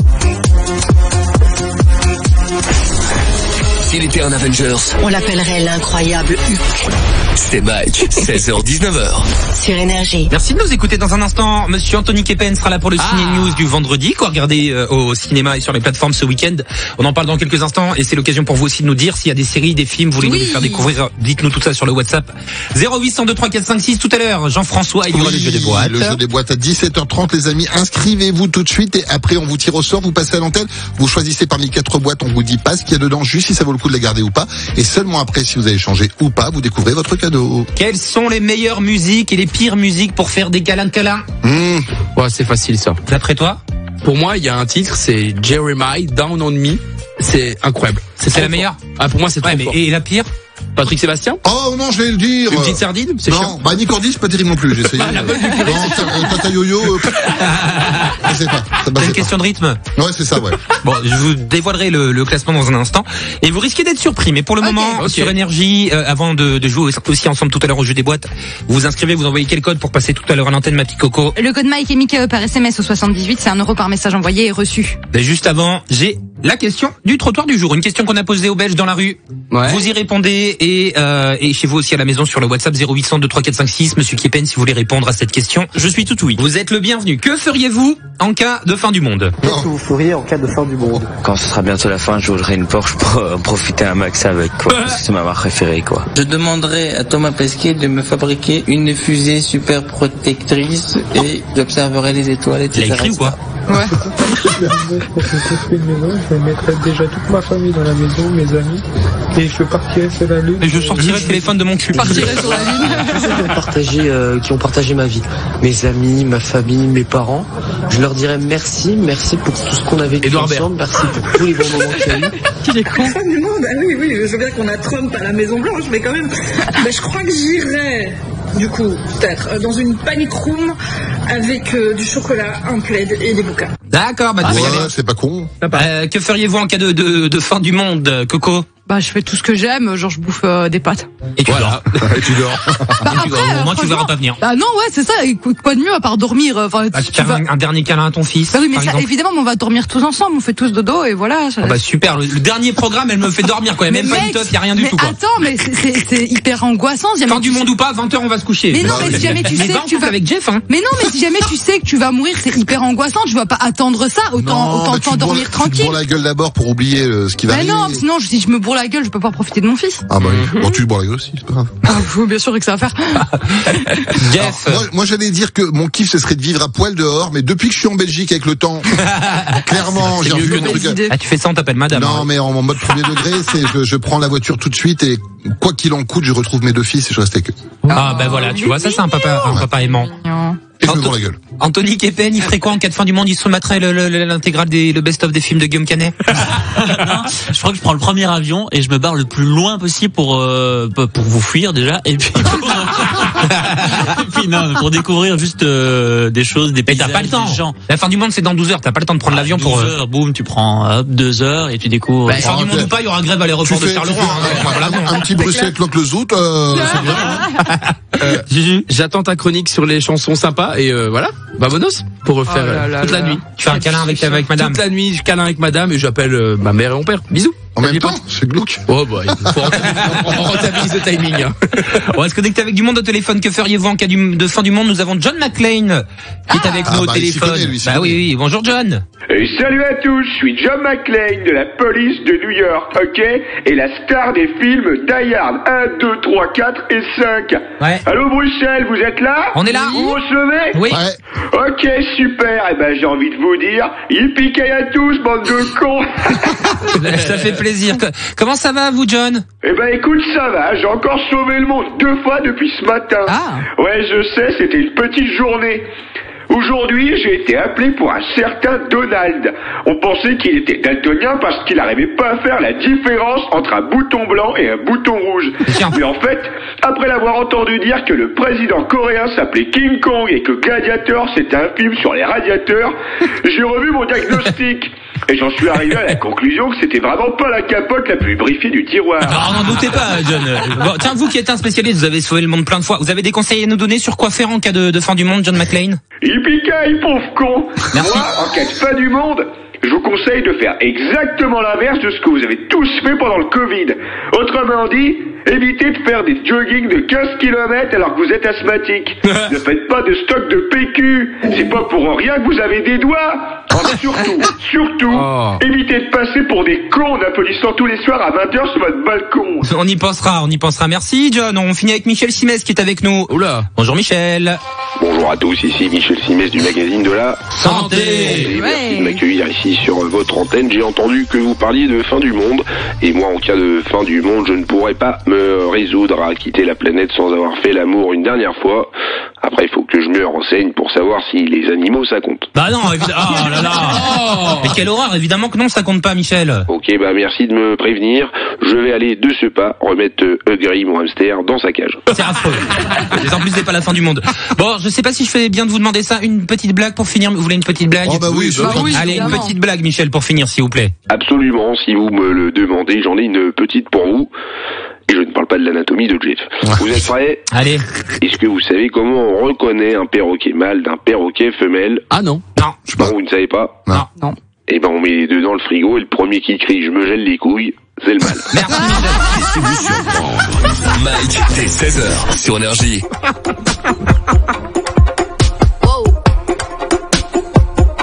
S'il était un Avengers, On l'appellerait l'incroyable Hulk. c'est Mike, 16h-19h. Sur Énergie. Merci de nous écouter dans un instant. Monsieur Anthony Kepen sera là pour le Ciné News du vendredi, quoi. Regardez au cinéma et sur les plateformes ce week-end. On en parle dans quelques instants et c'est l'occasion pour vous aussi de nous dire s'il y a des séries, des films, vous voulez nous faire découvrir. Dites-nous tout ça sur le WhatsApp 0800 2 3 4 5 6. Tout à l'heure, Jean-François, il y aura le jeu des boîtes. Le jeu des boîtes à 17h30, les amis. Inscrivez-vous tout de suite et après on vous tire au sort, vous passez à l'antenne, vous choisissez parmi 4 boîtes, on vous dit pas ce qu'il y a dedans, juste si ça vaut le coup de les garder ou pas. Et seulement après, si vous avez changé ou pas, vous découvrez votre cadeau. Quelles sont les meilleures musiques et les pires musiques pour faire des câlins? Ouais, c'est facile ça. D'après toi? Pour moi, il y a un titre, c'est Jeremiah, Down on Me. C'est incroyable. C'est la meilleure? Ah, pour moi, c'est trop fort. Et la pire? Patrick Sébastien? Oh non, je vais le dire. Une petite sardine? C'est non, chiant. bah Nicordi, c'est pas terrible non plus, j'ai essayé. Non, Tata Yo-Yo, je sais pas. C'est une question de rythme. Ouais, c'est ça, ouais. Bon, je vous dévoilerai le classement dans un instant. Et vous risquez d'être surpris. Mais pour le moment, sur Énergie, avant de jouer aussi ensemble tout à l'heure au jeu des boîtes, vous vous inscrivez, vous envoyez quel code pour passer tout à l'heure à l'antenne, ma petite Coco? Le code Mike et Mickaël par SMS au 78, c'est 1 € par message envoyé et reçu. Mais juste avant, j'ai la question du trottoir du jour. Une question qu'on a posée aux Belges dans la rue. Ouais. Vous y répondez et chez vous aussi à la maison sur le WhatsApp 0800 2 3 4 5 6. Monsieur Kiepen, si vous voulez répondre à cette question, je suis tout oui. Vous êtes le bienvenu. Que feriez-vous en cas de fin du monde? Qu'est-ce que vous feriez en cas de fin du monde? Quand ce sera bientôt la fin, je roulerai une Porsche pour profiter un max avec, quoi. Parce que c'est ma marque préférée, quoi. Je demanderai à Thomas Pesquet de me fabriquer une fusée super protectrice et j'observerai les étoiles, etc. Il a écrit ou quoi? Ouais. Pour construire une maison, je mettrais déjà toute ma famille dans la maison, mes amis, et je partirais sur la lune. Et je sortirais le téléphone de mon cul. Je partirais sur la lune. Qui ont partagé ma vie. Mes amis, ma famille, mes parents. Je leur dirais merci pour tout ce qu'on a vécu ensemble, merci pour tous les bons moments qu'il y a eu. Il est con. Fin du monde, oui, je veux bien qu'on a Trump à la Maison Blanche, mais quand même, je crois que j'irais, du coup, peut-être, dans une panic room avec du chocolat, un plaid et des bouquins. D'accord, bah, c'est pas con. Que feriez-vous en cas de fin du monde, Coco? Bah, je fais tout ce que j'aime, genre je bouffe des pâtes. Et tu dors. Et tu dors. Bah, après, au moins tu verras pas venir. Bah non, ouais, c'est ça. Écoute, quoi de mieux à part dormir. Enfin, tu vas un dernier câlin à ton fils. Bah oui, mais par ça, exemple. évidemment, on va dormir tous ensemble. On fait tous dodo et voilà. Ah bah super. Le dernier programme, elle me fait dormir quoi. Il y a même pas une teuf, il y a rien du tout quoi. Attends, mais c'est hyper angoissant. Fin du monde ou pas, 20h on va se coucher. Mais non, mais si jamais tu sais que tu vas avec Jeff, hein. Mais non, mais si jamais tu sais que tu vas mourir, c'est hyper angoissant. Tu vas pas attendre ça. Autant dormir tranquille. Tu te bourres la gueule d'abord pour oublier ce qui va arriver. Mais non, sinon si je me bourre la gueule, je peux pas profiter de mon fils. Ah bah oui. Bon, tu te bourres la gueule aussi, c'est pas grave. Ah, bien sûr que ça va faire. Jeff. Moi j'allais dire que mon kiff ce serait de vivre à poil dehors, mais depuis que je suis en Belgique avec le temps, clairement, j'ai revu le truc. Ah, tu fais ça, on t'appelle madame. Non, mais en mode premier degré, c'est je prends la voiture tout de suite et quoi qu'il en coûte, je retrouve mes deux fils et je reste avec eux. Ah bah voilà, tu vois, ça c'est un papa aimant. Et je me bourre la gueule. Anthony Kepen, il ferait quoi en cas de fin du monde? Il se remettrait l'intégrale le best-of des films de Guillaume Canet? Non, je crois que je prends le premier avion et je me barre le plus loin possible pour vous fuir déjà et puis pour découvrir juste des choses, des paysages. Mais t'as pas le temps. Des gens. La fin du monde c'est dans 12 heures, t'as pas le temps de prendre l'avion pour 12 heures, boum, tu prends 2 heures et tu découvres. Bah, fin du monde ou pas, il y aura grève à l'aéroport de Charleroi. Un petit Bruxelles cloque le zout, c'est bien. J'attends ta chronique sur les chansons sympas et voilà, vamonos pour refaire toute la nuit. Tu fais un câlin avec madame. Toute la nuit, je câlin avec madame et j'appelle ma mère et mon père. Bisous. En même temps, c'est glauque. Oh bah, il faut rentabiliser le timing. Hein. On va se connecter avec du monde au téléphone. Que feriez-vous en cas de fin du monde? Nous avons John McClane qui est avec nous au téléphone. Oui, bonjour John. Salut à tous, je suis John McClane de la police de New York, ok? Et la star des films Die Hard 1, 2, 3, 4 et 5. Ouais. Allô Bruxelles, vous êtes là? On est là. Vous me recevez? Oui. Ouais. Ok, super. Eh ben, j'ai envie de vous dire, yippee à tous, bande de cons. Ça fait plaisir. Comment ça va, vous, John? Eh ben, écoute, ça va. J'ai encore sauvé le monde 2 fois depuis ce matin. Ouais, je sais, c'était une petite journée. Aujourd'hui, j'ai été appelé pour un certain Donald. On pensait qu'il était daltonien parce qu'il n'arrivait pas à faire la différence entre un bouton blanc et un bouton rouge. Mais en fait, après l'avoir entendu dire que le président coréen s'appelait King Kong et que Gladiator c'était un film sur les radiateurs, j'ai revu mon diagnostic. Et j'en suis arrivé à la conclusion que c'était vraiment pas la capote la plus briefée du tiroir. Non, n'en doutez pas, John. Bon, tiens, vous qui êtes un spécialiste, vous avez sauvé le monde plein de fois. Vous avez des conseils à nous donner sur quoi faire en cas de fin du monde, John McClane? Yippee-ki, pauvre con. Merci. Moi, en cas de fin du monde, je vous conseille de faire exactement l'inverse de ce que vous avez tous fait pendant le Covid. Autrement dit, évitez de faire des jogging de 15 km alors que vous êtes asthmatique. Ne faites pas de stock de PQ. C'est pas pour rien que vous avez des doigts. Surtout, évitez de passer pour des cons en applaudissant tous les soirs à 20h sur votre balcon. On y pensera. Merci, John. On finit avec Michel Simès qui est avec nous. Oula. Bonjour, Michel. Bonjour à tous, ici Michel Simès du magazine de la Santé. Et merci de m'accueillir ici sur votre antenne. J'ai entendu que vous parliez de fin du monde. Et moi, en cas de fin du monde, je ne pourrais pas me résoudre à quitter la planète sans avoir fait l'amour une dernière fois. Après, il faut que je me renseigne pour savoir si les animaux, ça compte. Bah non, évidemment. Oh là là. Mais quelle horreur, évidemment que non, ça compte pas, Michel. Ok, bah merci de me prévenir. Je vais aller de ce pas remettre Huggy, mon hamster, dans sa cage. C'est affreux. En plus, c'est pas la fin du monde. Bon, je sais pas si je fais bien de vous demander ça. Une petite blague pour finir. Vous voulez une petite blague? Oh bah oui, allez, une petite blague, Michel, pour finir, s'il vous plaît. Absolument, si vous me le demandez, j'en ai une petite pour vous. Et je ne parle pas de l'anatomie de Jeff. Vous êtes prêts? Allez. Est-ce que vous savez comment on reconnaît un perroquet mâle d'un perroquet femelle? Ah non. Non, vous ne savez pas? Non. Eh ben, on met les deux dans le frigo et le premier qui crie « je me gèle les couilles », c'est le mâle. Merci, Michel. Mike, dès 16h sur Énergie.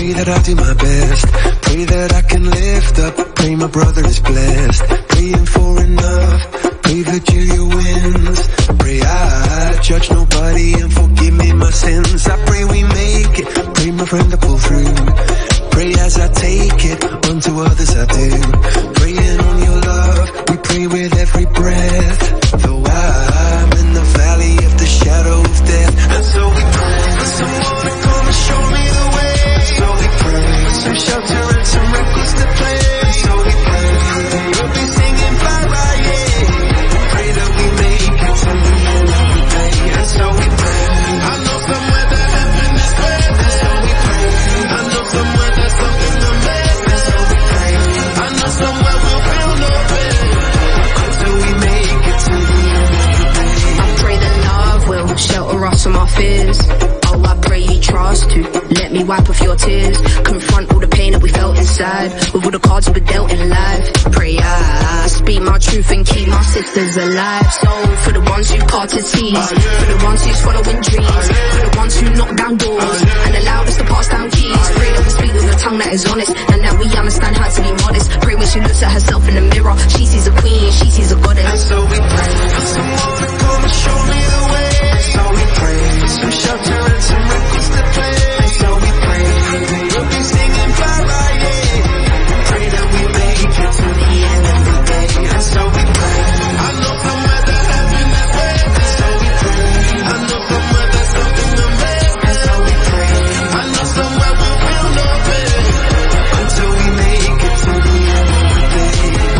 Pray that I do my best. Pray that I can lift up. Pray my brother is blessed. Praying for enough. Pray Virginia wins. Pray I judge nobody and forgive me my sins. I pray we make it. Pray my friend to pull through. Pray as I take it, unto others I do. Praying on your love, we pray with every breath. Though I'm in the valley of the shadow of death, and so we pray for someone to come and show me the way. So we pray for some shelter and some records to play. So we pray we'll be singing bye-bye, yeah. Pray that we make it to the end of the day. And so we pray. I know somewhere that heaven is waiting. And so we pray. I know somewhere there's something amazing. And so we pray. I know somewhere we'll feel no pain until we make it to the end of the day. I pray that love will shelter us from our fears. Oh, I pray you trust to let me wipe off your tears. Confront all the pain that we felt inside with all the cards we were dealt in life. Pray I speak my truth and keep my sisters alive. So for the ones who parted seas, for the ones who's following dreams, for the ones who knock down doors and allowed us to pass down keys. Pray that we speak with a tongue that is honest and that we understand how to be modest. Pray when she looks at herself in the mirror, she sees a queen, she sees a goddess. And so we pray for someone to come and show me the way. And so we pray for some shelter and some records to play. And so we pray we'll be singing bye-bye, yeah. Pray that we make it to the end of the day. And so we pray. I know somewhere that heaven is waiting. And so we pray. I know somewhere there's something amazing. And so we pray. I know somewhere we'll feel no pain until we make it to the end of the day.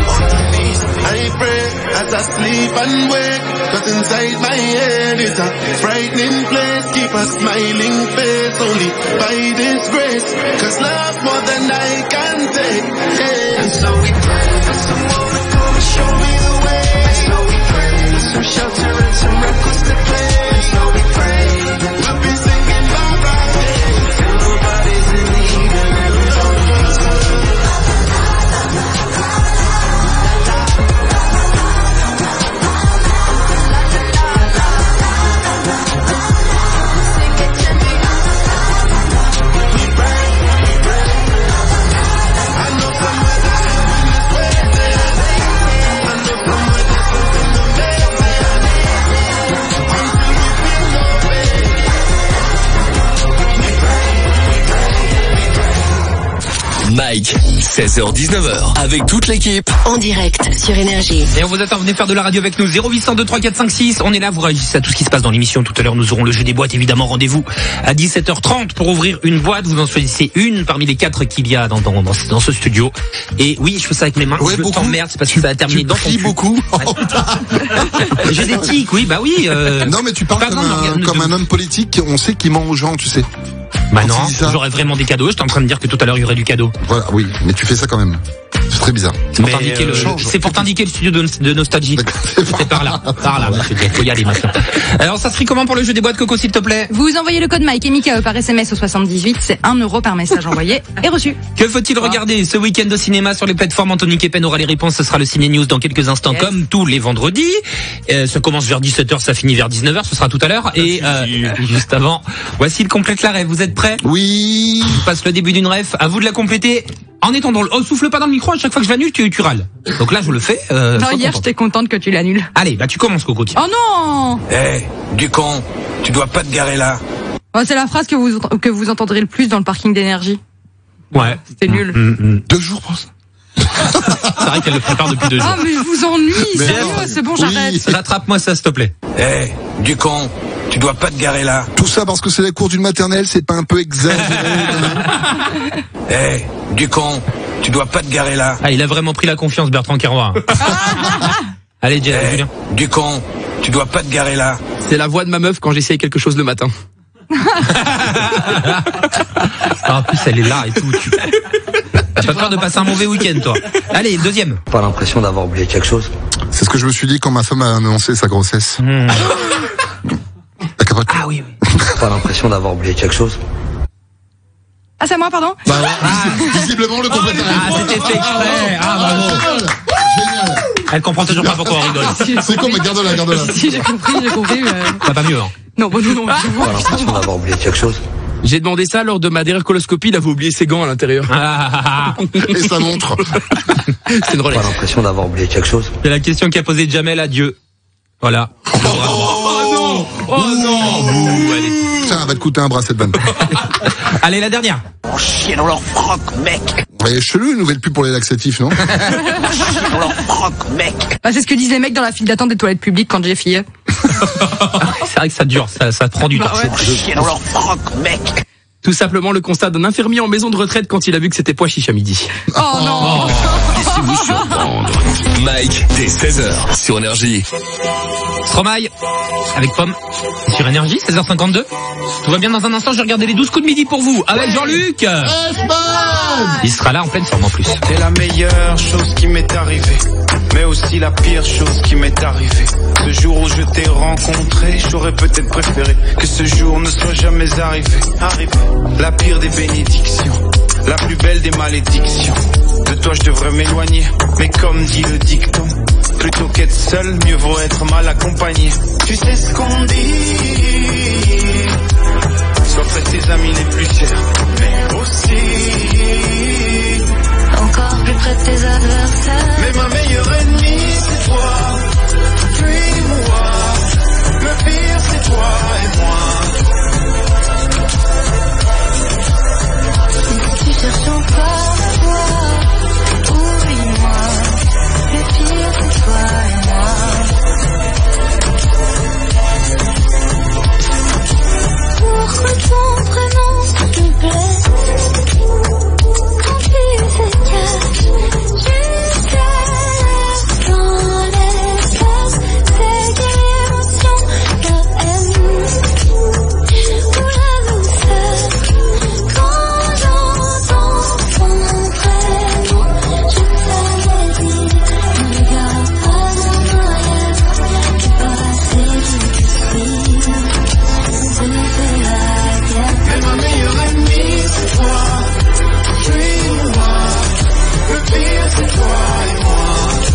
I pray as I sleep and wake, 'cause inside my head is a frightening place. Keep a smiling face only by this grace, 'cause love more than I can take. Yeah. And so we pray for someone to come and show me the way. And so we pray for some shelter and some records to play. And so we pray we'll be singing bye-bye, yeah. Till nobody's in need and Mike, 16h-19h, avec toute l'équipe. En direct sur Énergie. Et on vous attend, venez faire de la radio avec nous. 0800 234 456. On est là, vous réagissez à tout ce qui se passe dans l'émission. Tout à l'heure, nous aurons le jeu des boîtes, évidemment. Rendez-vous à 17h30 pour ouvrir une boîte. Vous en choisissez une parmi les 4 qu'il y a dans ce studio. Et oui, je fais ça avec mes mains. Ouais, je t'emmerde, c'est parce que ça a terminé dans ton cul. Beaucoup. J'ai des tics, oui, bah oui. Non, mais tu parles comme un homme politique. On sait qu'il ment aux gens, tu sais. Bah non, j'aurais vraiment des cadeaux. J'étais en train de dire que tout à l'heure il y aurait du cadeau. Voilà, oui, mais tu fais ça quand même. C'est très bizarre. C'est pour t'indiquer le studio de nostalgie. C'est par là, monsieur. Faut y aller maintenant. Alors ça serait comment pour le jeu des boîtes, Coco, s'il te plaît? Vous envoyez le code Mike et Mika par SMS au 78. C'est 1 € par message envoyé et reçu. Que faut-il regarder ce week-end au cinéma sur les plateformes? Anthony Kepen aura les réponses. Ce sera le Ciné News dans quelques instants, comme tous les vendredis. Ça commence vers 17h, ça finit vers 19h. Ce sera tout à l'heure. Et juste avant, voici le complète la rêve. Vous êtes prêts? Oui. Je passe le début d'une rêve. À vous de la compléter. En étant dans le... Oh, souffle pas dans le micro, à chaque fois que je l'annule, tu râles. Donc là, je le fais. Non, hier, j'étais contente que tu l'annules. Allez, bah tu commences, Coco. Tiens. Oh non! Du con, tu dois pas te garer là. Oh, c'est la phrase que vous entendrez le plus dans le parking d'Énergie. Ouais. C'était nul. 2 jours pour ça. C'est vrai qu'elle le prépare depuis 2 jours. Ah, mais je vous ennuie, sérieux, c'est bon, j'arrête. Rattrape-moi ça, s'il te plaît. Du con, tu dois pas te garer là. Tout ça parce que c'est la cour d'une maternelle, c'est pas un peu exagéré? Du con, tu dois pas te garer là. Ah, il a vraiment pris la confiance, Bertrand Keroy. Allez, Julien. Du con, tu dois pas te garer là. C'est la voix de ma meuf quand j'essaye quelque chose le matin. En plus, elle est là et tout. T'as pas peur de passer un mauvais week-end, toi? Allez, deuxième. Pas l'impression d'avoir oublié quelque chose. C'est ce que je me suis dit quand ma femme a annoncé sa grossesse. La capote. Ah oui. Pas l'impression d'avoir oublié quelque chose. Ah, c'est moi, pardon? Bah ouais, visiblement le complète. C'était fait exprès. Bravo. Génial. Elle comprend toujours pas pourquoi on rigole. C'est con, mais garde-la. Si, j'ai compris. T'as pas mieux, hein? Non, bon, non. Pas l'impression d'avoir oublié quelque chose. J'ai demandé ça lors de ma dernière coloscopie, il avait oublié ses gants à l'intérieur. Et sa montre. C'est une Rolex. J'ai l'impression d'avoir oublié quelque chose. C'est la question qu'a posée Jamel à Dieu. Voilà. Oh non. Allez. Ça va te coûter un bras cette vanne. Allez, la dernière. On chie dans leur froc, mec. Et chelou, une nouvelle pub pour les laxatifs, non? On chie dans leur froc, mec. Bah, c'est ce que disent les mecs dans la file d'attente des toilettes publiques quand j'ai fillé. C'est vrai que ça dure, ça prend du temps. Ouais. On chie dans leur froc, mec. Tout simplement le constat d'un infirmier en maison de retraite quand il a vu que c'était pois chiche à midi. Oh non. Laissez-vous surprendre. Mike, dès 16h, sur Énergie. Stromae, avec Pomme, sur Énergie, 16h52. Tout va bien dans un instant, je vais regarder les 12 coups de midi pour vous, avec Jean-Luc. Il sera là en pleine forme en plus. C'est la meilleure chose qui m'est arrivée, mais aussi la pire chose qui m'est arrivée. Ce jour où je t'ai rencontré, j'aurais peut-être préféré que ce jour ne soit jamais arrivé. La pire des bénédictions, la plus belle des malédictions. De toi je devrais m'éloigner, mais comme dit le dicton, plutôt qu'être seul, mieux vaut être mal accompagné. Tu sais ce qu'on dit, sois près de tes amis les plus chers, mais aussi encore plus près de tes adversaires. Mais ma meilleure ennemie c'est toi, puis moi. Le pire c'est toi et moi. Tu cherches encore la voie, oublie-moi. Le pire c'est toi et moi. Pourquoi ton prénom me blesse quand tu te caches jusqu'à l'air dans l'espace. C'est quelle émotion, la haine ou la douceur quand j'entends ton prénom. Je t'avais dit, ne regarde pas en arrière, c'est pas assez difficile. Mais ma meilleure ennemie c'est toi, puis moi. Le pire c'est toi et moi.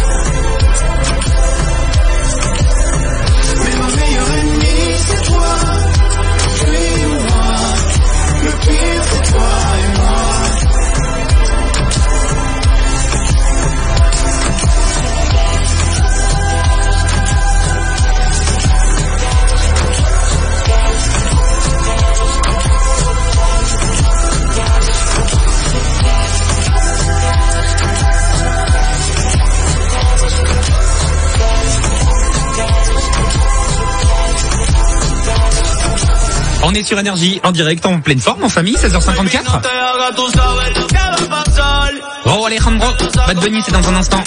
Mais ma meilleure ennemie c'est toi, puis moi. Le pire c'est toi et moi. On est sur Énergie, en direct, en pleine forme, en famille, 16h54. Oh Alejandro, Bad Bunny, c'est dans un instant.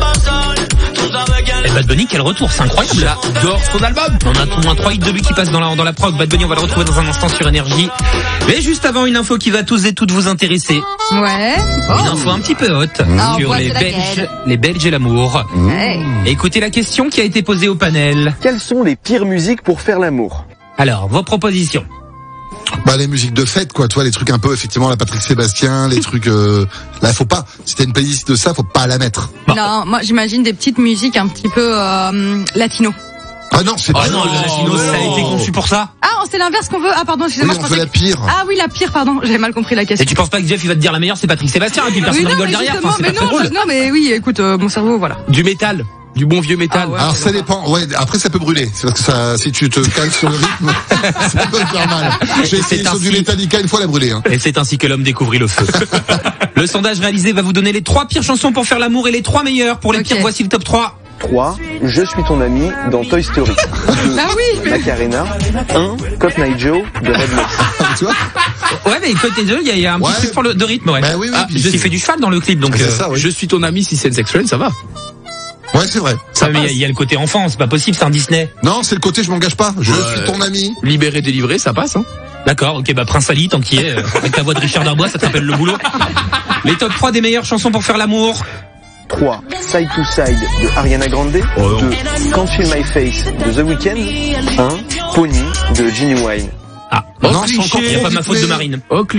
Et Bad Bunny, quel retour, c'est incroyable. J'adore son album. On a au moins 3 hits de lui qui passent dans la prog. Bad Bunny, on va le retrouver dans un instant sur Énergie. Mais juste avant, une info qui va tous et toutes vous intéresser. Ouais. Une info un petit peu haute sur les Belges et l'amour. Hey. Écoutez la question qui a été posée au panel. Quelles sont les pires musiques pour faire l'amour? Alors, vos propositions. Bah, les musiques de fête, quoi. Tu vois, les trucs un peu, effectivement, la Patrick Sébastien, les trucs, là, faut pas. Si t'as une playlist de ça, faut pas la mettre. Non, moi, j'imagine des petites musiques un petit peu, latino. Ah non, c'est pas. Ah non, le latino, ça a été conçu pour ça. Ah, c'est l'inverse qu'on veut. Ah, pardon, excusez-moi. Oui, on veut la pire. Ah oui, la pire, pardon. J'avais mal compris la question. Et tu penses pas que Jeff, il va te dire la meilleure, c'est Patrick Sébastien, et puis personne rigole derrière. Enfin, c'est pas très drôle. Non, mais oui, écoute, mon cerveau, voilà. Du métal. Du bon vieux métal. Ah ouais, alors ça dépend. Ouais, après ça peut brûler. C'est parce que ça, si tu te cales sur le rythme, ça peut faire mal. J'ai essayé sur du Metallica une fois, la brûlé. Hein. Et c'est ainsi que l'homme découvrit le feu. Le sondage réalisé va vous donner les 3 pires chansons pour faire l'amour et les 3 meilleures pour les pires. Voici le top 3. 3. Je suis ton ami dans Toy Story. 2. Ah oui. Macarena. 1. Cotton Eye Joe de Rednex. Tu vois? Ouais, mais Cotton Eye Joe, il y a un petit truc pour de rythme, ouais. Bah oui, oui. Il fait du cheval dans le clip, donc. C'est ça, oui. Je suis ton ami si c'est sexuel, ça va. Ouais, c'est vrai. Ça, mais il y a le côté enfant, c'est pas possible, c'est un Disney. Non, c'est le côté je m'engage pas. Je suis ton ami. Libéré, délivré, ça passe, hein. D'accord, ok, bah Prince Ali, tant qu'il est, avec ta voix de Richard Darbois, ça te rappelle le boulot. Les top 3 des meilleures chansons pour faire l'amour. 3. Side to Side de Ariana Grande. 2. Can't Feel My Face de The Weeknd. 1. Pony de Ginny Wine. Ah, non, c'est encore, il n'y a pas ma faute de Marine.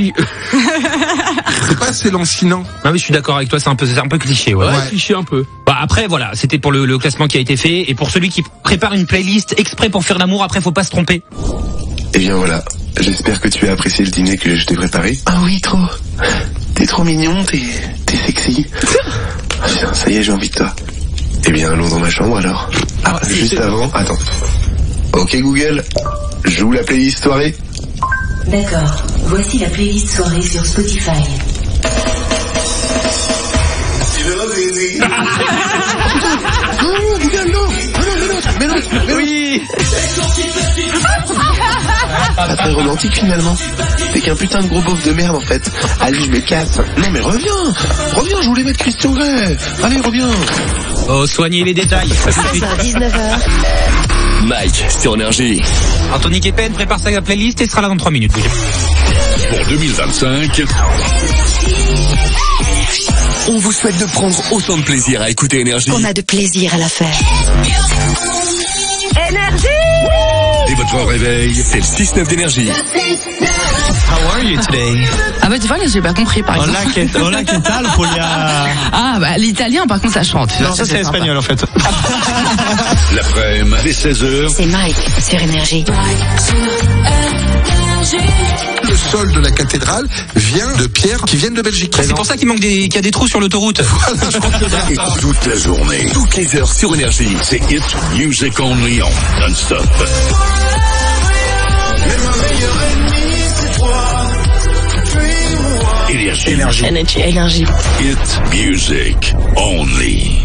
C'est pas assez lancinant. Ah oui, je suis d'accord avec toi, c'est un peu cliché, ouais. Cliché un peu. Bah après, voilà, c'était pour le classement qui a été fait, et pour celui qui prépare une playlist exprès pour faire l'amour, après faut pas se tromper. Et bien voilà, j'espère que tu as apprécié le dîner que je t'ai préparé. Ah oui, trop. T'es trop mignon, t'es sexy. Ah, putain, ça y est, j'ai envie de toi. Eh bien, allons dans ma chambre alors. Ah, juste avant, attends. Ok Google, joue la playlist soirée. D'accord, voici la playlist soirée sur Spotify. Oh, Google, non. Mais non. Oui. Pas très romantique finalement. T'es qu'un putain de gros beauf de merde en fait. Allez, je me casse. Non mais reviens, je voulais mettre Christian Grey. Allez, reviens. Oh, soignez les détails. 19h. Mike sur Énergie. Anthony Kepen prépare sa playlist et sera là dans 3 minutes. Pour 2025, on vous souhaite de prendre autant de plaisir à écouter Énergie. On a de plaisir à la faire. Énergie! Dès votre réveil, c'est le 6-9 d'Énergie. How are you today? Ah bah tu vois, là j'ai pas compris par exemple. Hola, que tal, Julia? Ah bah l'italien par contre ça chante. Non, ça c'est espagnol en fait. L'après-midi, dès 16h. C'est Mike sur Énergie. Le sol de la cathédrale vient de pierres qui viennent de Belgique. C'est pour ça qu'il y a des trous sur l'autoroute. Voilà, je crois que c'est Et toute la journée, toutes les heures sur Énergie. C'est Hit Music Only on non-stop. Énergie. Hit Music Only.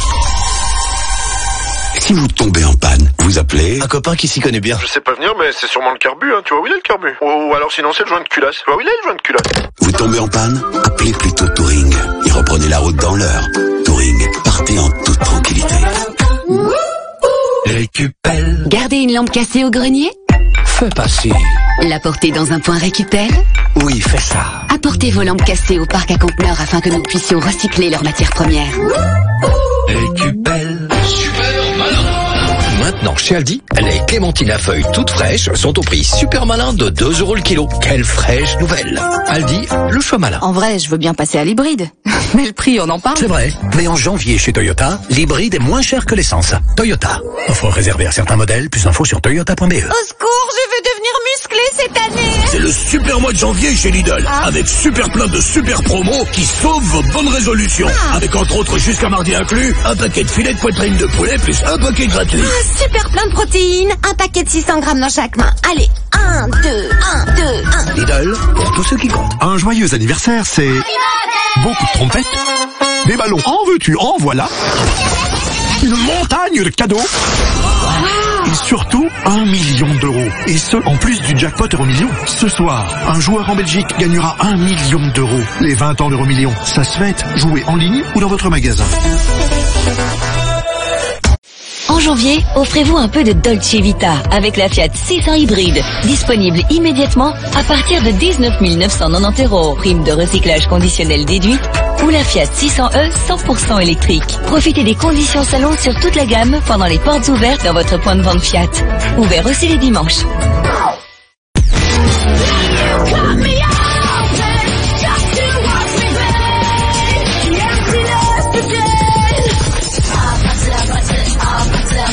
Si vous tombez en panne, vous appelez un copain qui s'y connaît bien. Je sais pas venir, mais c'est sûrement le carbu, hein. Tu vois où il est le carbu? Ou alors sinon c'est le joint de culasse. Tu vois où il est le joint de culasse? Vous tombez en panne, appelez plutôt Touring et reprenez la route dans l'heure. Touring, partez en toute tranquillité. Récupelle. Gardez une lampe cassée au grenier? Fais passer. La porter dans un point récupère? Oui, fais ça. Apportez vos lampes cassées au parc à conteneurs afin que nous puissions recycler leurs matières premières. Récupelle. Super malin. Maintenant, chez Aldi, les clémentines à feuilles toutes fraîches sont au prix super malin de 2 € le kilo. Quelle fraîche nouvelle. Aldi, le choix malin. En vrai, je veux bien passer à l'hybride. Mais le prix, on en parle. C'est vrai, mais en janvier chez Toyota, l'hybride est moins cher que l'essence. Toyota. Offre réservée à certains modèles, plus d'infos sur toyota.be. Au secours, je veux devenir musclé cette année. C'est le super mois de janvier chez Lidl. Avec super plein de super promos qui sauvent vos bonnes résolutions. Avec entre autres jusqu'à mardi inclus, un paquet de filets de poitrine de poulet plus un paquet gratuit. Super plein de protéines, un paquet de 600 grammes dans chaque main. Allez, 1, 2, 1. Lidl, pour tous ceux qui comptent. Un joyeux anniversaire, c'est beaucoup de trompettes, des ballons, en veux-tu, en voilà, une montagne de cadeaux, et surtout 1 million d'euros. Et ce, en plus du jackpot Euromillion. Ce soir, un joueur en Belgique gagnera 1 million d'euros. Les 20 ans d'Euromillion, ça se fête. Jouez en ligne ou dans votre magasin. En janvier, offrez-vous un peu de Dolce Vita avec la Fiat 600 hybride, disponible immédiatement à partir de 19 990 €, prime de recyclage conditionnel déduite, ou la Fiat 600e 100% électrique. Profitez des conditions salon sur toute la gamme pendant les portes ouvertes dans votre point de vente Fiat. Ouvert aussi les dimanches.